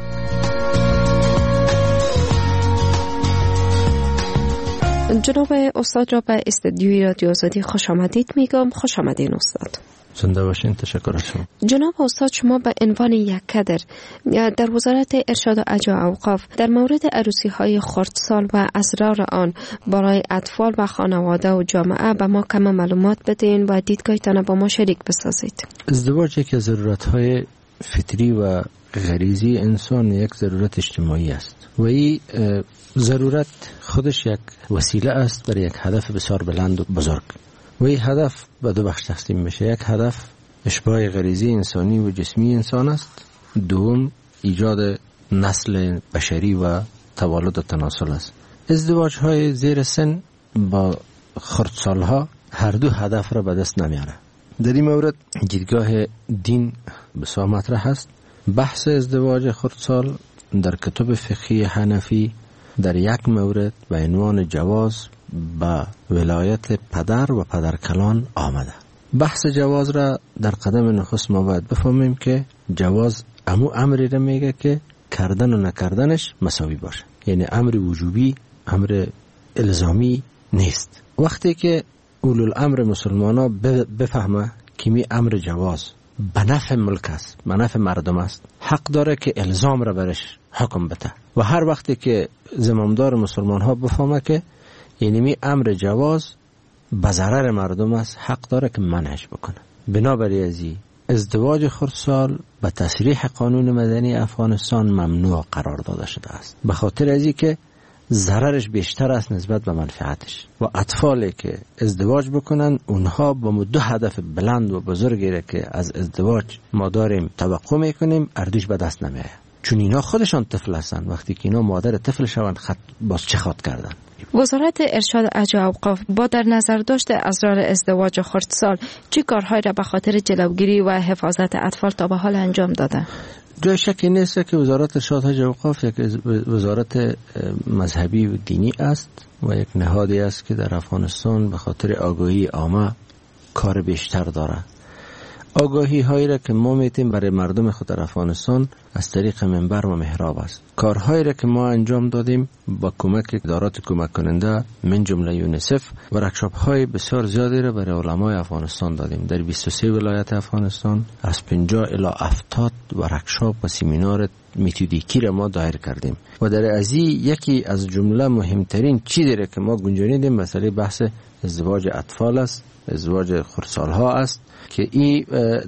Speaker 7: جناب استاد را به استودیوی رادیو آزادی خوش آمدید میگم. خوش آمدین استاد.
Speaker 8: زنده باشین. تشکر از شما.
Speaker 7: جناب استاد، شما به عنوان یک کادر در وزارت ارشاد و اجر و اوقاف در مورد عروسی های خردسال و اسرار آن برای اطفال و خانواده و جامعه به ما کم معلومات بدین و دیدگاهتان با ما شریک بسازید.
Speaker 8: ازدواج یکی از ضرورت‌های فطری و غریزی انسان، یک ضرورت اجتماعی است و این ضرورت خودش یک وسیله است برای یک هدف بسیار بلند و بزرگ و این هدف به دو بخش تقسیم میشه. یک هدف اشباع غریزی انسانی و جسمی انسان است، دوم ایجاد نسل بشری و توالد و تناسل است. ازدواج های زیر سن با خردسالها هر دو هدف را به دست نمیاره. در این مورد دیدگاه دین بسیار مطرح است. بحث ازدواج خردسال در کتب فقهی حنفی در یک مورد به عنوان جواز با ولایت پدر و پدرکلان آمده. بحث جواز را در قدم نخست ما باید بفهمیم که جواز امری را میگه که کردن و نکردنش مساوی باشه، یعنی امر وجوبی، امر الزامی نیست. وقتی که اولو الامر مسلمانا بفهمه که می امر جواز به نفع ملک است، به نفع مردم است، حق داره که الزام را برش حکم بده. و هر وقتی که زمامدار مسلمان ها بفهمه که یعنی می امر جواز به ضرر مردم است، حق داره که منعش بکنه. بنابراین ازدواج خردسال به تصریح قانون مدنی افغانستان ممنوع قرار داده شده است، به خاطر ازی که ضررش بیشتر است نسبت به منفعتش و اطفالی که ازدواج بکنن اونها با دو هدف بلند و بزرگی را که از ازدواج ما داریم توقع میکنیم اردوش به دست نمیآید، چون اینا خودشان طفل هستن. وقتی که اینا مادر طفل شوند باز چه خود کردن.
Speaker 7: وزارت ارشاد اجر و اوقاف با در نظر داشته اسرار ازدواج خردسال چه کارهایی را به خاطر جلوگیری و حفاظت اطفال تا به حال انجام داده؟
Speaker 8: جای شکی نیست که وزارت ارشاد اجر و اوقاف یک وزارت مذهبی و دینی است و یک نهادی است که در افغانستان به خاطر آگاهی عامه کار بیشتر داره. آگاهی هایی را که ما میتیم برای مردم خود در افغانستان از طریق منبر و محراب است. کارهایی را که ما انجام دادیم با کمک ادارات کمک کننده من جمله یونیسف و ورکشاپ های بسیار زیادی را برای علمای افغانستان دادیم. در 23 ولایت افغانستان از 50 الی 70 ورکشاپ و سمینار متدیکی را ما دایر کردیم و در ازی یکی از جمله مهمترین چیزی را که ما گنجانیدیم مسئله بحث ازدواج اطفال است، ازدواج خردسال ها است که این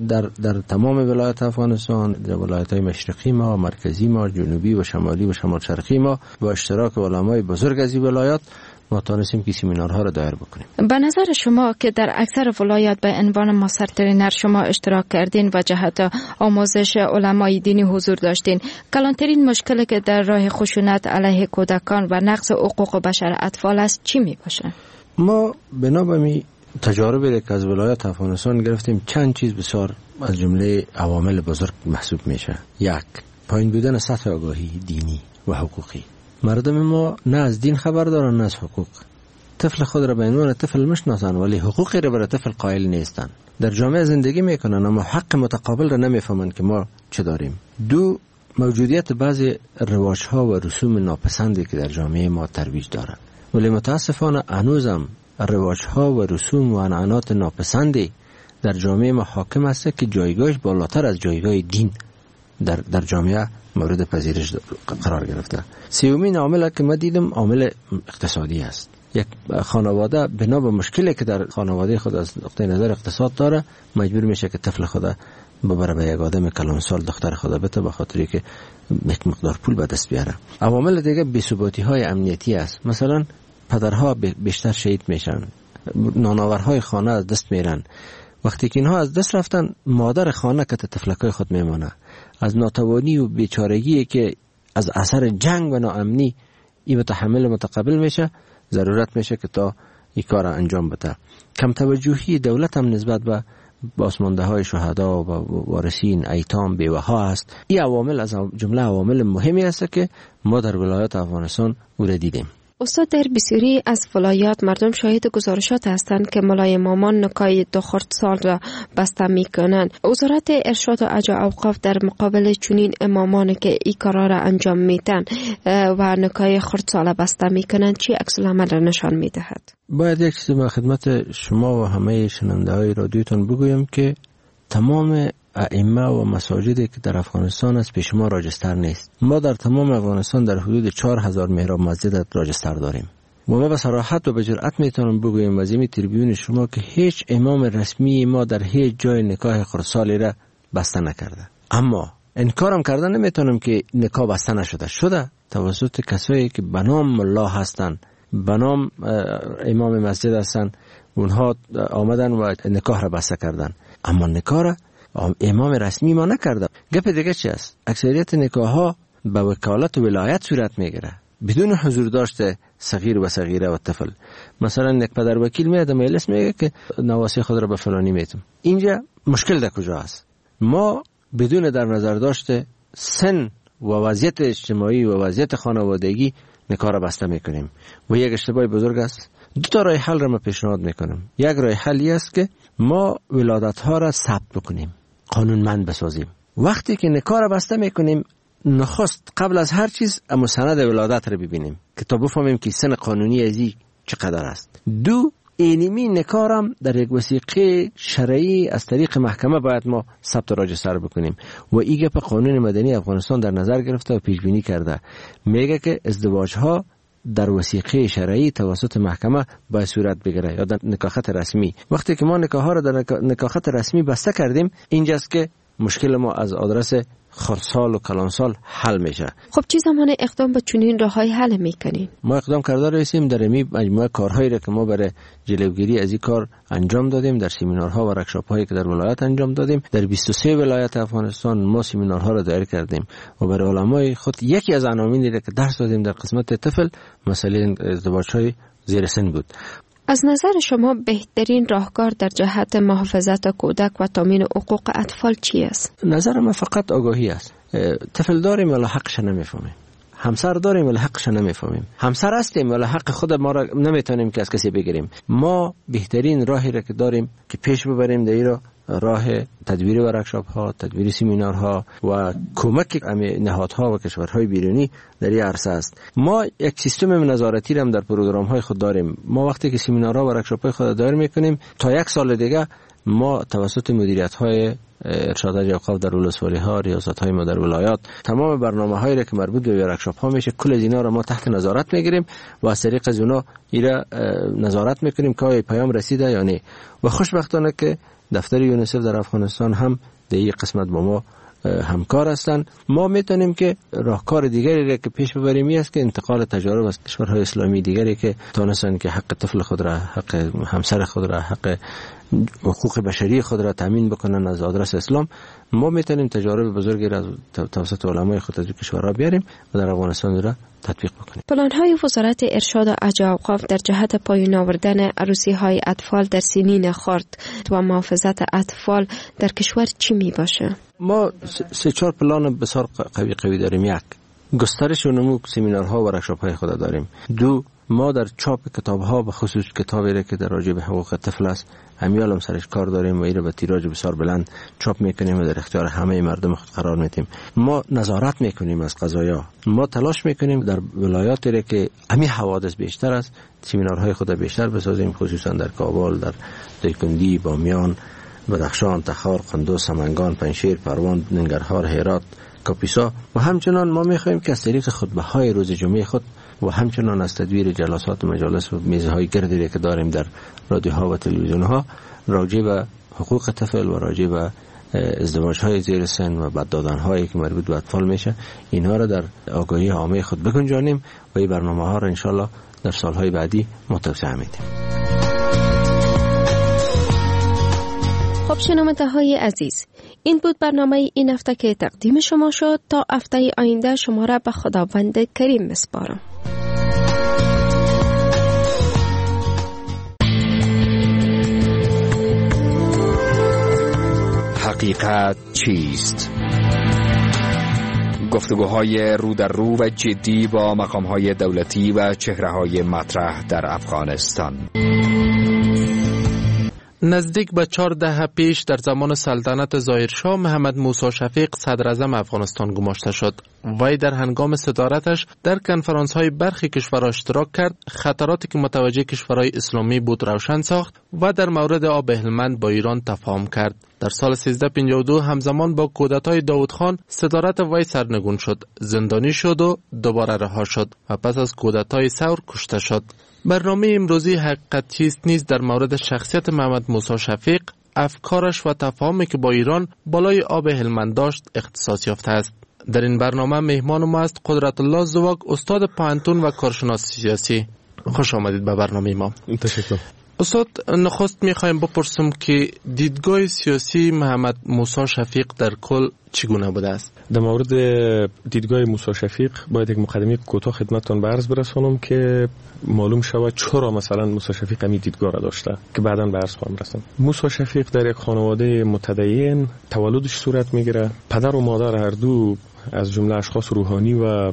Speaker 8: در تمام ولایت افغانستان، در ولایت‌های مشرقی ما، مرکزی ما، جنوبی و شمالی و شمال شرقی ما با اشتراک علمای بزرگ از این ولایات ما تونستیم که سمینارها را دایر بکنیم.
Speaker 7: به نظر شما که در اکثر ولایات به عنوان ماستر ترینر شما اشتراک کردین و جهت آموزش علمای دینی حضور داشتین، کلانترین مشکلی که در راه خشونت علیه کودکان و نقض حقوق بشر اطفال است چی می باشه؟
Speaker 8: ما بنابراین تجاربی که از ولایت افغانستان گرفتیم چند چیز بسیار از جمله عوامل بزرگ محسوب میشه. یک، پایین بودن سطح آگاهی دینی و حقوقی. مردم ما نه از دین خبر دارن نه از حقوق. طفل خود را به عنوان طفل میشناسن ولی حقوقی را برای طفل قائل نیستن. در جامعه زندگی میکنن اما حق متقابل را نمیفهمن که ما چه داریم. دو، موجودیت بعضی رواج‌ها و رسوم ناپسندی که در جامعه ما ترویج دارن ولی متاسفانه هنوزم رواج‌ها و رسوم و عنعنات ناپسندی در جامعه ما حاکم است که جایگاهش بالاتر از جایگاه دین در جامعه مورد پذیرش قرار گرفته. سومین عامل که ما دیدم عامل اقتصادی است. یک خانواده بنا به مشکلی که در خانواده خود از نقطه نظر اقتصاد داره مجبور میشه که طفل خود ببره به یک آدم کلانسال، دختر خود بده، به خاطری که یک مقدار پول به دست بیاره. عوامل دیگه بی‌ثباتی های امنیتی است. مثلا پدرها بیشتر شهید میشن، نانآورهای خانه از دست میرن. وقتی که اینها از دست رفتن، مادر خانه که طفلکای خود میمونه. از ناتوانی و بیچارگی که از اثر جنگ و ناامنی این متحمل متقبل میشه، ضرورت میشه که تا این کار انجام بده. کم توجهی دولت هم نسبت به بازمانده های شهدا و وارثین، ایتام، بیوه ها است. این عوامل از جمله عوامل مهمی است که ما در ولایات افغانستان او را دیدیم.
Speaker 7: استاد، در بسیاری از ولایات مردم شاهد گزارشات هستند که ملای امامان نکای 2 خردسال را بسته می کنند. وزارت ارشاد و اجرا اوقاف در مقابل چنین امامان که این کارا را انجام میدن و نکای خردسال بسته می کنند چی عکس العمل را نشان می دهد؟
Speaker 8: باید یک چیز به خدمت شما و همه شنونده های رادیوتون بگویم که تمام ائمه و مساجدی که در افغانستان است پیش ما راجستر نیست. ما در تمام افغانستان در حدود 4000 محراب مسجد راجستر داریم. و ما به صراحت و به جرأت میتونم بگویم از این تریبیون شما که هیچ امام رسمی ما در هیچ جای نکاح خردسالی را بسته نکرده. اما انکارم کردن نمیتونم که نکاح بسته نشده. شده توسط کسایی که به نام ملا هستند، به نام امام مسجد هستند، اونها آمدن و نکاح را بسته کردن. اما نکاح را امام رسمی ما نکرده. گپ دیگه چی است؟ اکثریت نکاح ها به وکالت و ولایت صورت میگیره، بدون حضور داشته صغیر و صغیره و طفل. مثلا یک پدر وکیل میاد مجلس میگه که نواسی خود را به فلانی میتم. اینجا مشکل در کجا است؟ ما بدون در نظر داشته سن و وضعیت اجتماعی و وضعیت خانوادگی نکاح را بسته میکنیم و یک اشتباه بزرگ است. 2 راه حل را ما پیشنهاد میکنم. یک راه حلی است که ما ولادت ها را ثبت بکنیم، قانونمند بسازیم. وقتی که نکاح را بسته میکنیم، نخست قبل از هر چیز اما سند ولادت را ببینیم که تا بفهمیم که سن قانونی ازی چقدر است. 2 اینمی نکاح را در یک وثیقه شرعی از طریق محکمه باید ما ثبت راجستر بکنیم و ایگه په قانون مدنی افغانستان در نظر گرفته و پیش بینی کرده. میگه که ازدواج ها در وثیقه شرعی توسط محکمه باید صورت بگیره یا در نکاحت رسمی. وقتی که ما نکاح ها را در نکاحت رسمی بسته کردیم، اینجاست که مشکل ما از آدرس خردسال و کلانسال حل میشه.
Speaker 7: خب چه زمان اقدام به چنین راههای حل میکنین؟
Speaker 8: ما اقدام کرده رسیم در این مجموعه کارهایی را که ما برای جلوگیری از این کار انجام دادیم، در سمینارها و ورکشاپ هایی که در ولایت انجام دادیم. در 23 ولایت افغانستان ما سمینارها را دایر کردیم و برای علمای خود یکی از عناوینی را که درس دادیم در قسمت طفل مسئله ازدواج های زیر سن بود.
Speaker 7: از نظر شما بهترین راهکار در جهت محافظت کودک و تامین حقوق اطفال چی است؟
Speaker 8: نظر من فقط آگاهی است. طفل داریم ولی حقش نمیفهمیم. همسر داریم ولی حقش نمیفهمیم. همسر هستیم ولی حق خود ما را نمیتونیم که از کسی بگیریم. ما بهترین راهی را که داریم که پیش ببریم در این راه تدویر ورکشاپ ها، تدویر سمینارها و کمک نهادها و کشورهای بیرونی در این عرصه است. ما یک سیستم نظارتی را هم در پروگرام های خود داریم. ما وقتی که سمینارها و ورکشاپ های خود دایر میکنیم، تا 1 سال دیگه ما توسط مدیریت های ارشاد اوقاف در ولسوالی ها، ریاست های ما در ولایات، تمام برنامه هایی را که مربوط به ورکشاپ ها میشه، کل از اینا را ما تحت نظارت میگیریم و از طریق از اونا ایرا نظارت میکنیم که پیام رسیده یا نه. و خوشبختانه که دفتر یونیسف در افغانستان هم در این قسمت با ما همکار هستند. ما میتونیم که راهکار دیگری را که پیش ببریم است که انتقال تجارب از کشورهای اسلامی دیگری که تونستن که حق طفل خود را، حق همسر خود را، حق حقوق بشری خود را تامین بکنن از آدرس اسلام. ما میتونیم تجارب بزرگی را توسط علمای خود از کشورها بیاریم و در افغانستان را تطبیق بکنیم.
Speaker 7: پلان‌های وزارت ارشاد و اجرا اوقاف در جهت پایان آوردن عروسی‌های اطفال در سنین خرد و محافظت اطفال در کشور چی می باشه؟
Speaker 8: ما 3-4 پلان بسیار قوی داریم. 1. گسترش و نمو سمینارها و ورکشاپ‌های خود داریم. 2. ما در چاپ کتاب‌ها به خصوص کتابی که در راجع به حقوق طفل است همیال هم سرش کار داریم و این رو به تیراژ بسیار بلند چاپ میکنیم و در اختیار همه مردم خود قرار میدیم. ما نظارت میکنیم از قضایا. ما تلاش میکنیم در ولایاتی که همین حوادث بیشتر است سمینارهای خود بیشتر بسازیم، خصوصا در کابل، در دایکنډي، بامیان بدخشان، تخار، قندوز، سمنگان، پنشیر، پروان، ننگرهار، هرات، کاپیسا و همچنان ما می‌خواهیم که از طریق خطبه‌های روز جمعه خود و همچنان از تدویر جلسات و مجالس و میزهای گردی که داریم در رادیوها و تلویزیونها راجع به حقوق طفل و راجع به ازدواج‌های زیر سن و بد دادن‌هایی که مربوط به اطفال میشه، اینها را در آگاهی عامه خود بگنجانیم و این برنامه‌ها را انشالله در سالهای بعدی توسعه میدیم.
Speaker 7: خب شنونده‌های عزیز، این بود برنامه این هفته که تقدیم شما شد. تا هفته آینده شما را به خداوند کریم می‌سپارم.
Speaker 2: حقیقت چیست؟ گفتگوهای رو در رو و جدی با مقام‌های دولتی و چهره‌های مطرح در افغانستان.
Speaker 9: نزدیک به 4 دهه پیش در زمان سلطنت ظاهرشاه محمد موسی شفیق صدر اعظم افغانستان گماشته شد. وی در هنگام صدارتش در کنفرانس‌های برخی کشورها اشتراک کرد، خطراتی که متوجه کشورهای اسلامی بود روشن ساخت و در مورد آب هلمند با ایران تفاهم کرد. در سال 1352 همزمان با کودتای داود خان صدارت وی سرنگون شد، زندانی شد و دوباره رها شد و پس از کودتای ثور کشته شد. برنامه امروزی حقیقت چیست نیز در مورد شخصیت محمد موسی شفیق، افکارش و تفاهمی که با ایران بالای آب هلمند داشت اختصاص یافته است. در این برنامه مهمان ما است قدرت الله زواگ، استاد پوهنتون و کارشناس سیاسی. خوش آمدید به برنامه ما.
Speaker 10: تشکر.
Speaker 9: استاد، نخست میخوایم بپرسم که دیدگاه سیاسی محمد موسی شفیق در کل چگونه بوده است؟
Speaker 10: در مورد دیدگاه موسی شفیق باید یک مقدمه کوتاه خدمتتان به عرض برسانم که معلوم شود چرا مثلا موسی شفیق همین دیدگاه را داشته که بعداً به عرض خواهم رساند. موسی شفیق در یک خانواده متدین تولدش صورت میگیره. پدر و مادر هر دو از جمله اشخاص روحانی و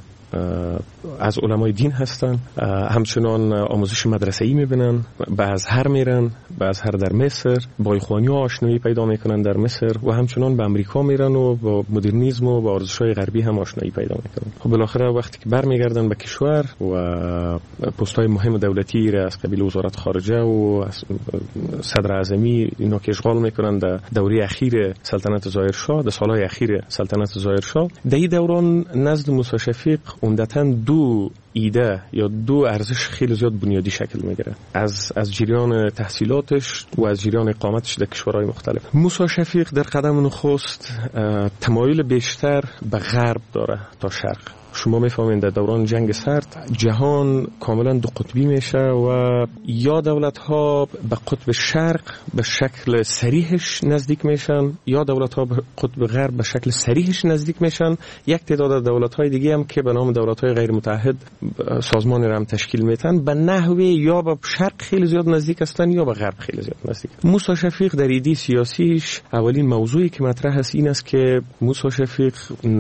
Speaker 10: از علمای دین هستن. همچنان آموزش مدرسه‌ای میبینن، به ازهر میرن، به ازهر در مصر، با اخوانی آشنایی پیدا میکنن در مصر و همچنان به امریکا میرن و با مدرنیسم و با ارزش‌های غربی هم آشنایی پیدا میکنن. خب بالاخره وقتی که برمیگردن به کشور و پست‌های مهم دولتی را از قبیل وزارت خارجه و صدر اعظمی اینا که اشغال میکنن در دوره اخیر سلطنت ظاهرشاه، در سالهای اخیر سلطنت ظاهرشاه، در این دوران نزد موسی شفیق عمدتاً دو ایده یا دو ارزش خیلی زیاد بنیادی شکل میگیره از جریان تحصیلاتش و از جریان اقامتش در کشورهای مختلف. موسی شفیق در قدم نخست تمایل بیشتر به غرب داره تا شرق. شما میفهمید در دوران جنگ سرد جهان کاملا دو قطبی میشه و یا دولت ها به قطب شرق به شکل صریحش نزدیک میشن یا دولت ها به قطب غرب به شکل صریحش نزدیک میشن. یک تعداد دولت های دیگه هم که به نام دولت های غیر متحد سازمان را هم تشکیل میتن به نحوه یا به شرق خیلی زیاد نزدیک هستن یا به غرب خیلی زیاد نزدیک. موسی شفیق در ایده سیاسیش اولین موضوعی که مطرح است این است که موسی شفیق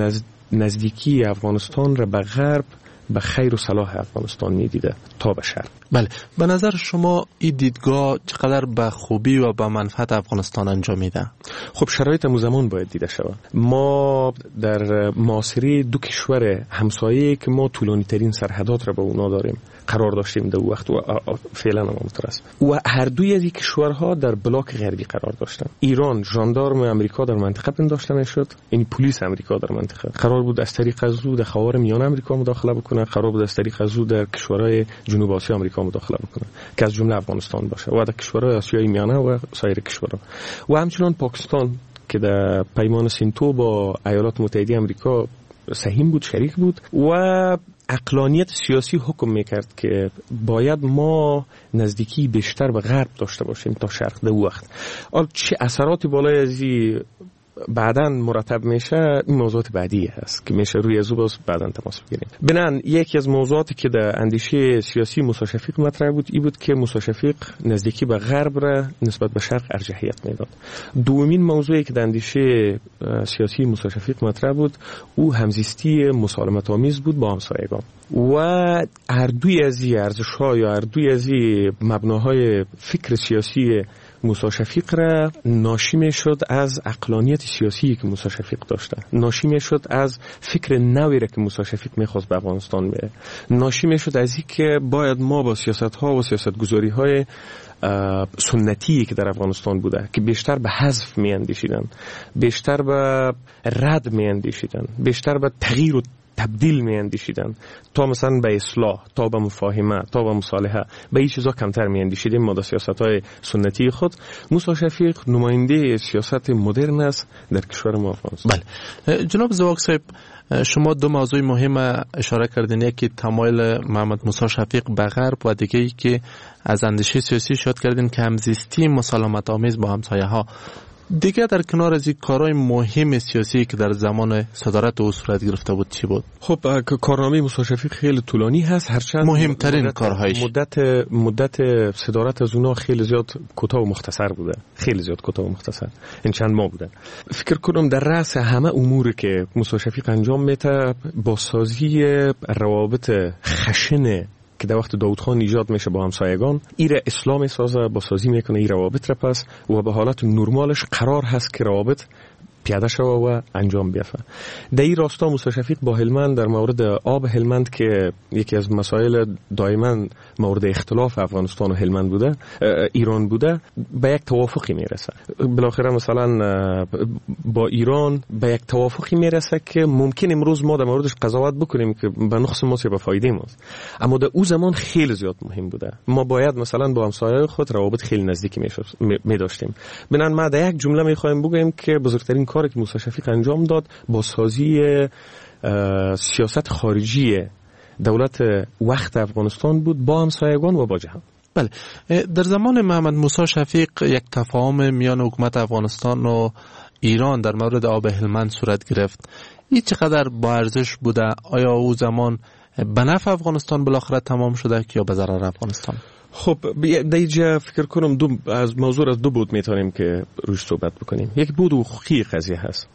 Speaker 10: نزدیکی افغانستان را به غرب به خیر و صلاح افغانستان میدیده تا به شرق.
Speaker 9: بله، به نظر شما این دیدگاه چقدر به خوبی و به منفعت افغانستان انجام میده؟
Speaker 10: خب شرایط همون زمان باید دیده شود. ما در معاصره دو کشور همسایه که ما طولانی ترین سرحدات را با اونا داریم قرار داشتیم در وقت و فعلا هم مترس و هر دوی از این کشورها در بلاک غربی قرار داشتن. ایران ژاندارم امریکا در منطقه پنداشته میشد، یعنی پلیس امریکا در منطقه قرار بود از طریق از او در خاورمیانه امریکا مداخله بکنه، قرار بود از طریق از او در کشورهای جنوب آسیا امریکا مداخله بکنه که از جمله افغانستان باشه و در کشورهای آسیای میانه و سایر کشورها و همچنین پاکستان که در پیمان سینتو با ایالات متحده امریکا سهیم بود، شریک بود و عقلانیت سیاسی حکم میکرد که باید ما نزدیکی بیشتر به غرب داشته باشیم تا شرق. در وقت چه اثراتی بالای از بعداً مرتب میشه این موضوعات بعدی هست که میشه روی از باز بعداً تماس بگیریم. بنان یکی از موضوعاتی که در اندیشه سیاسی موسی شفیق مطرح بود این بود که موسی شفیق نزدیکی به غرب را نسبت به شرق ارجحیت میداد. دومین موضوعی که در اندیشه سیاسی موسی شفیق مطرح بود او همزیستی مسالمت آمیز بود با همسایگان و هر دوی از این ارزش‌ها یا هر دوی از این مبناهای فکر سیاسی موسی شفیق را ناشی میشد از عقلانیت سیاسی که موسی شفیق داشته، ناشی میشد از فکر نوی را که موسی شفیق میخواست به افغانستان بره، ناشی میشد از این که باید ما با سیاست ها و سیاست گذاری های سنتی که در افغانستان بوده که بیشتر به حذف میاندیشیدن، بیشتر به رد میاندیشیدن، بیشتر به تغییر و تبدیل میاندیشیدن تا مثلا به اصلاح، تا به مفاهمه، تا به مصالحه، به این چیزا کمتر میاندیشیدیم ما در سیاست‌های سنتی خود. موسی شفیق نماینده سیاست مدرن است در کشور ما افغانستان.
Speaker 9: بله جناب زواق صاحب، شما دو موضوع مهم اشاره کردین، یکی تمایل محمد موسی شفیق به غرب و دیگه ای که از اندیشه سیاسی شاد کردین که همزیستی مسالمت آمیز با همسایه ها. دیگه در کنار از این کارهای مهم سیاسی که در زمان صدارت او صورت گرفته بود چی بود؟
Speaker 10: خب کارنامه موسی شفیق خیلی طولانی هست، هرچند
Speaker 9: مهمترین کارهایش
Speaker 10: مدت صدارت از اونا خیلی زیاد کوتاه و مختصر بوده، خیلی زیاد کوتاه و مختصر، این چند ماه بوده. فکر کنم در رأس همه اموری که موسی شفیق انجام میده بازسازی روابط خشن که در وقت داود خان ایجاد میشه با همسایگان، ایره اسلام سازه، بازسازی میکنه این روابط را، پس و به حالت نرمالش قرار هست که روابط پیاده شوه و انجام بیفته. در این راستا موسی شفیق با هلمند در مورد آب هلمند که یکی از مسائل دائما مورد اختلاف افغانستان و هلمند بوده، ایران بوده، به یک توافقی میرسه. بالاخره مثلا با ایران به یک توافقی میرسه که ممکن امروز ما در موردش قضاوت بکنیم که به نقص ماست یا به فایده ماست، اما در او زمان خیلی زیاد مهم بوده. ما باید مثلا با همسایه خود روابط خیلی نزدیکی می داشتیم. بنابراین ما در یک جمله میخوایم بگیم که بزرگترین کاری که موسی شفیق انجام داد بازسازی سیاست خارجی دولت وقت افغانستان بود با همسایگان و با جهان.
Speaker 9: بله، در زمان محمد موسی شفیق یک تفاهم میان حکومت افغانستان و ایران در مورد آب هلمند صورت گرفت. این چقدر با ارزش بوده؟ آیا او زمان به نفع افغانستان بالاخره تمام شده یا به ضرر افغانستان؟
Speaker 10: خب در اینجا فکر کنم از موضوع از دو بود میتونیم که روش صحبت بکنیم. یک بود حقوقی قضیه هست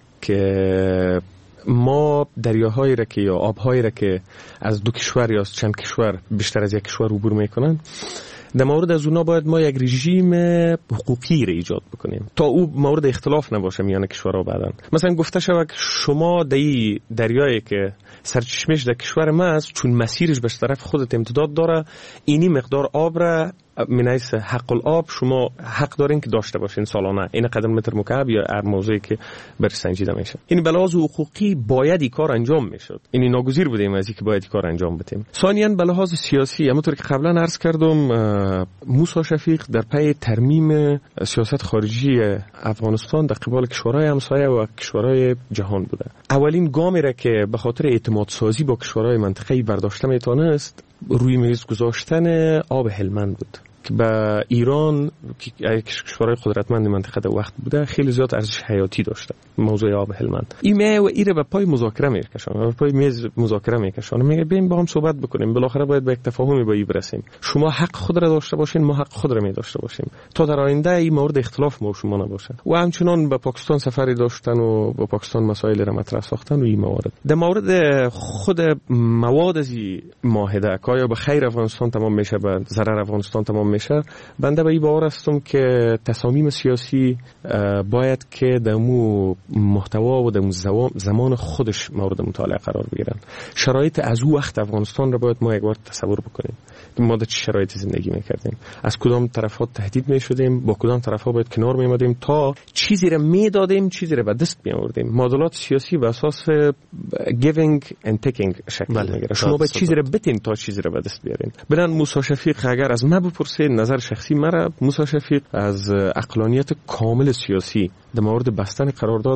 Speaker 10: که ما دریاهایی را که یا آبهایی را که از دو کشور یا از چند کشور بیشتر از یک کشور عبور میکنن، در مورد از اونا باید ما یک رژیم حقوقی را ایجاد بکنیم تا او مورد اختلاف نباشه میان کشورها. بعدن مثلا گفته شود که شما در این دریایی که سرچشمش در کشور ما است، چون مسیرش به طرف خودت امتداد داره، اینی مقدار آب را من حیث حق الآب شما حق دارین که داشته باشین سالانه این قدر متر مکعب یا هر موضوعی که بر سنجیده میشه. این به لحاظ حقوقی باید این کار انجام میشد، این ناگزیر بودیم از اینکه باید این کار انجام بدیم. ثانیاً به لحاظ سیاسی، همونطور که قبلا عرض کردم، موسی شفیق در پی ترمیم سیاست خارجی افغانستان در قبال کشورهای همسایه و کشورهای جهان بوده. اولین گامی را که به خاطر اعتماد سازی با کشورهای منطقه‌ای برداشته میتونست روی میز گذاشتن آب هلمند بود که به ایران که کشورهای قدرتمند منطقه در وقت بوده خیلی زیاد ارزش حیاتی داشته موضوع آب هلمند. این و ایره به پای مذاکره میکشونه، به پای میز مذاکره میکشونه، میگه بریم با هم صحبت بکنیم، بالاخره باید به یک تفاهمی با این برسیم، شما حق خود را داشته باشین، ما حق خود را می داشته باشیم تا در آینده این مورد اختلاف ما شما نباشه. و همچنان به پاکستان سفری داشتن و با پاکستان مسائل را مطرح ساختن و این موارد. در مورد خود مواد از این معاهده که آیا به خیر افغانستان تمام میشه به ضرر افغانستان تمام میشه، بنده به این باور هستم که تصامیم سیاسی باید که در مو محتوا و در زمان خودش مورد مطالعه قرار بگیرن. شرایط از او وقت افغانستان را باید ما یک بار تصور بکنیم که ما در چه شرایطی زندگی میکردیم، از کدام طرف‌ها تهدید میشدیم، با کدام طرف‌ها باید کنار میامدیم تا چیزی را میدادیم، چیزی را به دست میآوردیم. معادلات سیاسی بر اساس giving and taking شکل میگیره. شما باید چیزی را بتین تا چیزی را به دست بیارین. بنان موسی شفیق اگر از من بپرسید نظر شخصی مرا، موسی شفیق از عقلانیت کامل سیاسی در مورد بستن قرارداد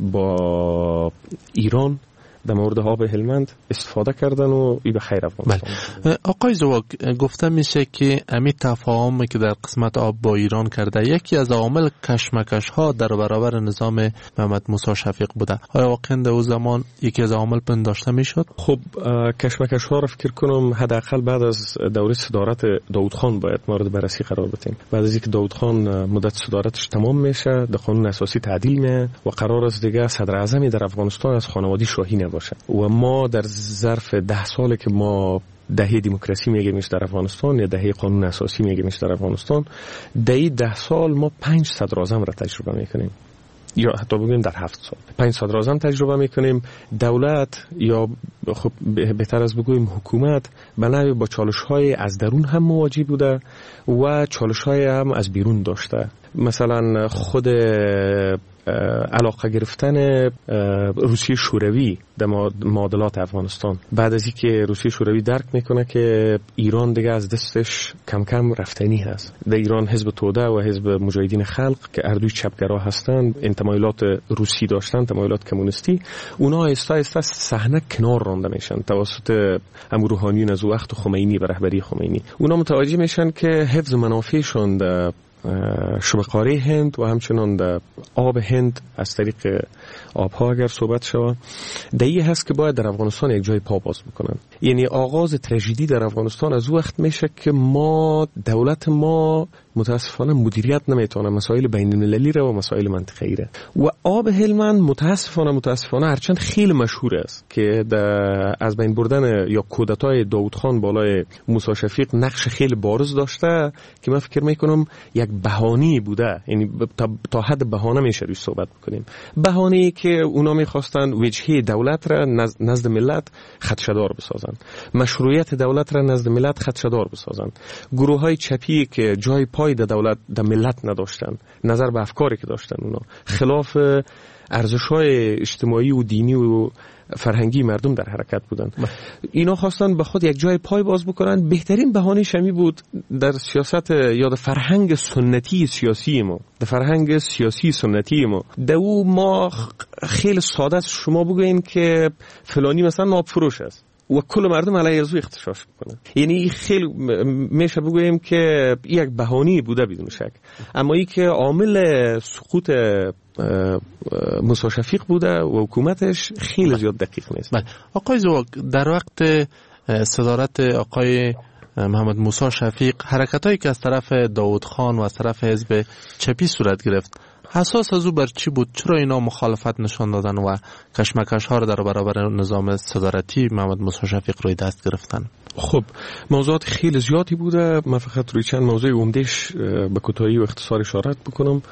Speaker 10: با ایران در مورد آب هلمند استفاده کردن و این به خیر افغانستان.
Speaker 9: آقای زواق، گفته میشه که امی تفاهمی که در قسمت آب با ایران کرده یکی از عوامل کشمکش ها در برابر نظام محمد موسی شفیق بوده. آیا واقعا در اون زمان یکی از عوامل پنداشته میشد؟
Speaker 10: خب کشمکش ها را فکر کنم حداقل بعد از دوره صدارت داود خان باید مورد بررسی قرار بدیم. بعد از اینکه داود خان مدت صدارتش تمام میشه، در قانون اساسی تعدیل میشه و قرار است دیگه صدر اعظمی در افغانستان از خانواده شاهی باشه. و ما در ظرف 10 ساله که ما دهه دموکراسی میگیمش در افغانستان یا دهه قانون اساسی میگیمش در افغانستان، در این 10 سال ما 5 صدر اعظم را تجربه میکنیم. یا حتی بگیم در 7 سال. 5 صدراعظم تجربه میکنیم. دولت یا خب بهتر از بگویم حکومت به نوعی با چالش‌های از درون هم مواجه بوده و چالش‌های هم از بیرون داشته. مثلا خود علاقه گرفتن روسیه شوروی در معادلات افغانستان، بعد از اینکه روسیه شوروی درک میکنه که ایران دیگه از دستش کم کم رفتنی هست. در ایران حزب توده و حزب مجاهدین خلق که اردوی چپگرا هستند، این تمایلات روسی داشتن، تمایلات کمونیستی، اونا آهسته آهسته صحنه کنار رانده میشن توسط امور روحانیون از وقت خمینی و رهبری خمینی. اونا متوجه میشن که حفظ منافعشون در شبه قاره هند و همچنان در آب هند از طریق آبها اگر صحبت شود، دایی هست که باید در افغانستان یک جای پا باز بکنن. یعنی آغاز تراژدی در افغانستان از وقت میشه که دولت ما متاسفانه مدیریت نمیتونه مسائل بین المللی را و مسائل منطقه‌ای را. و آب هلمند متاسفانه هرچند خیلی مشهور است که از بین بردن یا کودتای داوود خان بالای موسی شفیق نقش خیلی بارز داشته که من فکر میکنم یک بهانه‌ای بوده. یعنی تا حد بهانه میشه روش صحبت بکنیم. بهانه‌ای که اونا میخواستن وجهه دولت را نزد ملت خدشه‌دار بسازن، مشروعیت دولت را نزد ملت خدشه‌دار بسازن. گروه‌های چپی که جای پای در دولت در ملت نداشتن، نظر به افکاری که داشتن، اونا خلاف ارزش‌های اجتماعی و دینی و فرهنگی مردم در حرکت بودن. اینا خواستن به خود یک جای پای باز بکنن. بهترین بهانه شمی بود در سیاست یا در فرهنگ سنتی سیاسی ما، در فرهنگ سیاسی سنتی ما خیلی ساده است شما بگوین که فلانی مثلا نابفروش است و کل مردم علیه از او اختشاش بکنن. یعنی خیلی میشه بگویم که یک بهانه بوده بدون شک. اما ای که عامل سقوط موسی شفیق بوده و حکومتش خیلی زیاد دقیق نیست.
Speaker 9: آقای زواگ، در وقت صدارت آقای محمد موسی شفیق، حرکتایی که از طرف داوود خان و از طرف حزب چپی صورت گرفت، اساس از او بر چی بود؟ چرا اینا مخالفت نشان دادن و کشمکش ها را در برابر نظام صدارتی محمد موسی شفیق روی دست گرفتن؟
Speaker 10: خب موضوعات خیلی زیادی بوده. من فقط روی چند موضوع عمده‌اش به کوتاهی و اختصار اشارت بکنم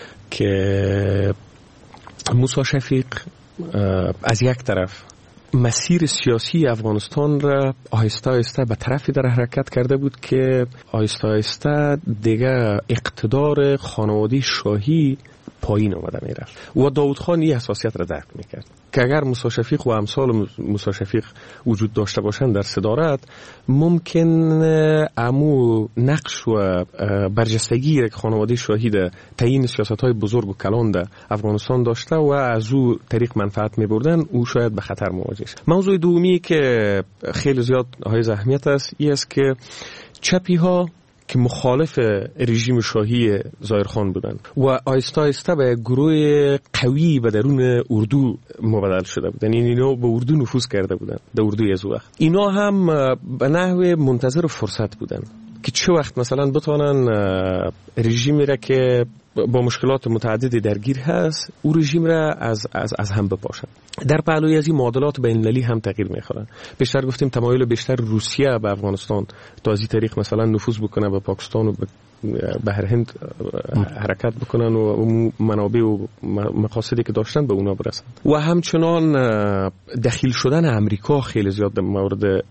Speaker 10: که موسی شفیق از یک طرف مسیر سیاسی افغانستان را آهسته آهسته به طرفی در حرکت کرده بود که آهسته آهسته دیگه اقتدار خانواده شاهی پایین آمده میرفت و داوود خان این حساسیت را درک میکرد که اگر موسی شفیق و امثال موسی شفیق وجود داشته باشند در صدارت، ممکن امو نقش و برجستگی یک خانواده شاهی در تعیین سیاست‌های بزرگ و کلان در افغانستان داشته و از او طریق منفعت می‌بردن، او شاید به خطر مواجه شد. موضوع دومی که خیلی زیاد حائز اهمیت است این است که چپی‌ها که مخالف رژیم شاهی ظاهرخان بودند و آهسته آهسته به گروه قوی به درون اردو مبدل شده بودند. یعنی اینا به اردو نفوذ کرده بودند، در اردوی از وقت. اینا هم به نحو منتظر فرصت بودند که چه وقت مثلا بتونن رژیمی را که با مشکلات متعددی درگیر هست، او رژیم را از هم بپاشن. در پهلوی از این معادلات بین المللی هم تغییر میخورن. بیشتر گفتیم تمایل بیشتر روسیه به افغانستان تا از این طریق مثلا نفوذ بکنه به پاکستان و به بحر هند حرکت بکنن و منابع و مقاصدی که داشتن به اونا برسن. و همچنان دخیل شدن امریکا خیلی زیاد در مورد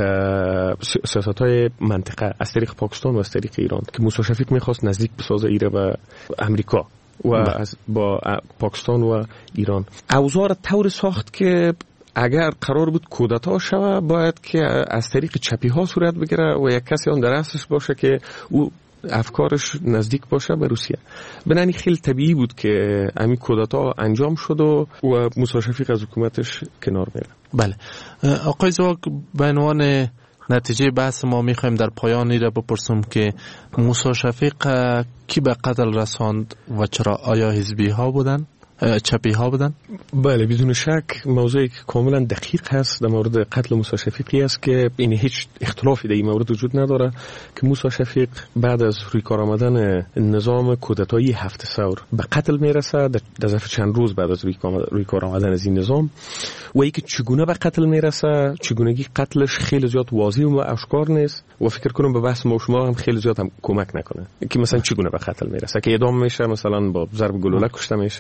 Speaker 10: سیاست‌های منطقه از طریق پاکستان و از طریق ایران که موسی شفیق میخواست نزدیک بسازه ایره به امریکا و با پاکستان و ایران. اوضاع طور ساخت که اگر قرار بود کودتا شوه باید که از طریق چپی ها صورت بگیره و یک کسی آن در اصلش باشه که او افکارش نزدیک باشه به روسیه. بنابراین خیلی طبیعی بود که همین کودتا انجام شد و موسی شفیق از حکومتش کنار میره.
Speaker 9: بله آقای زواگ، به عنوان نتیجه بحث ما میخوایم در پایان این را بپرسم که موسی شفیق کی به قتل رساند و چرا؟ آیا حزبی ها بودن؟ چپی ها بودن؟
Speaker 10: بله بدون شک موضوعی که کاملا دقیق هست در مورد قتل موسی شفیقی است که این هیچ اختلافی در این مورد وجود نداره که موسی شفیق بعد از روی کار آمدن نظام کودتایی 7 ثور به قتل میرسه در ظرف چند روز بعد از روی کار آمدن از این نظام. و اینکه چگونه به قتل میرسه، چگونگی قتلش خیلی زیاد واضح و آشکار نیست و فکر کنم به بحث ما شما هم خیلی زیاد هم کمک نکنه که مثلا چگونه به قتل میرسه، که اعدام میشه، مثلا با ضرب گلوله کشته میشه یا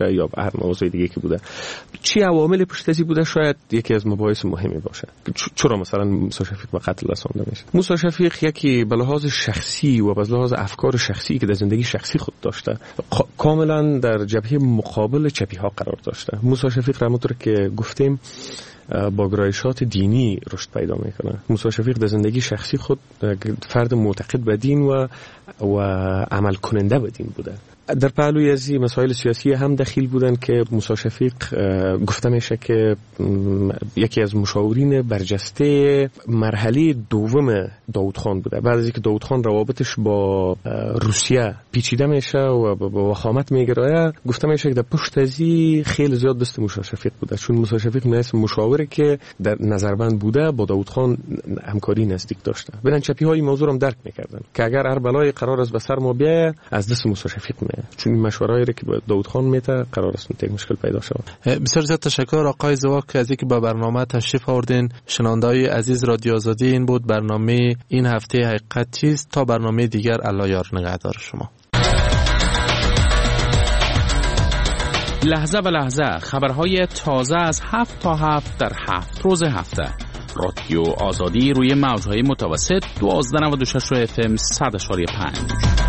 Speaker 10: هر موضوع دیگه که بوده. چی عوامل پشت از این بوده؟ شاید یکی از مباحث مهمی باشه. چرا مثلا موسی شفیق به قتل رسانده میشه؟ موسی شفیق یکی به لحاظ شخصی و به لحاظ افکار شخصی که در زندگی شخصی خود داشته، کاملا در جبهه مقابل چپی ها قرار داشته. موسی شفیق همونطور که گفتیم با گرایشات دینی رشد پیدا میکنه. موسی شفیق در زندگی شخصی خود فرد معتقد به دین و عمل کننده به دین بوده. در پهلوی از این مسائل سیاسی هم دخیل بودن که موسی شفیق گفته میشه که یکی از مشاورین برجسته مرحله دوم داوود خان بوده. بعد از اینکه داوود خان روابطش با روسیه پیچیده میشه و با وخامت میگرایه، گفته میشه که در پشت از این خیلی زیاد دست موسی شفیق بوده، چون موسی شفیق مثل مشاوری که در نظربند بوده با داوود خان همکاری نزدیک داشته. بدن چپی های موضوع هم درک میکردن که اگر هر بلای قرار است به سر ما بیایه از دست موسی شفیق چون این مشوره‌ای که با داوود خان میته قرار است یک مشکل پیدا شود.
Speaker 9: بسیار زیاد تشکر آقای زواک از اینکه با برنامه تشریف آوردین. شنونده‌های عزیز رادیو آزادی، این بود برنامه این هفته حقیقت چیست. تا برنامه دیگر الله یار نگهدار شما.
Speaker 16: لحظه به لحظه خبرهای تازه از 7 تا 7 در 7 روز هفته. رادیو آزادی روی موج‌های متوسط 1296 FM 100.5.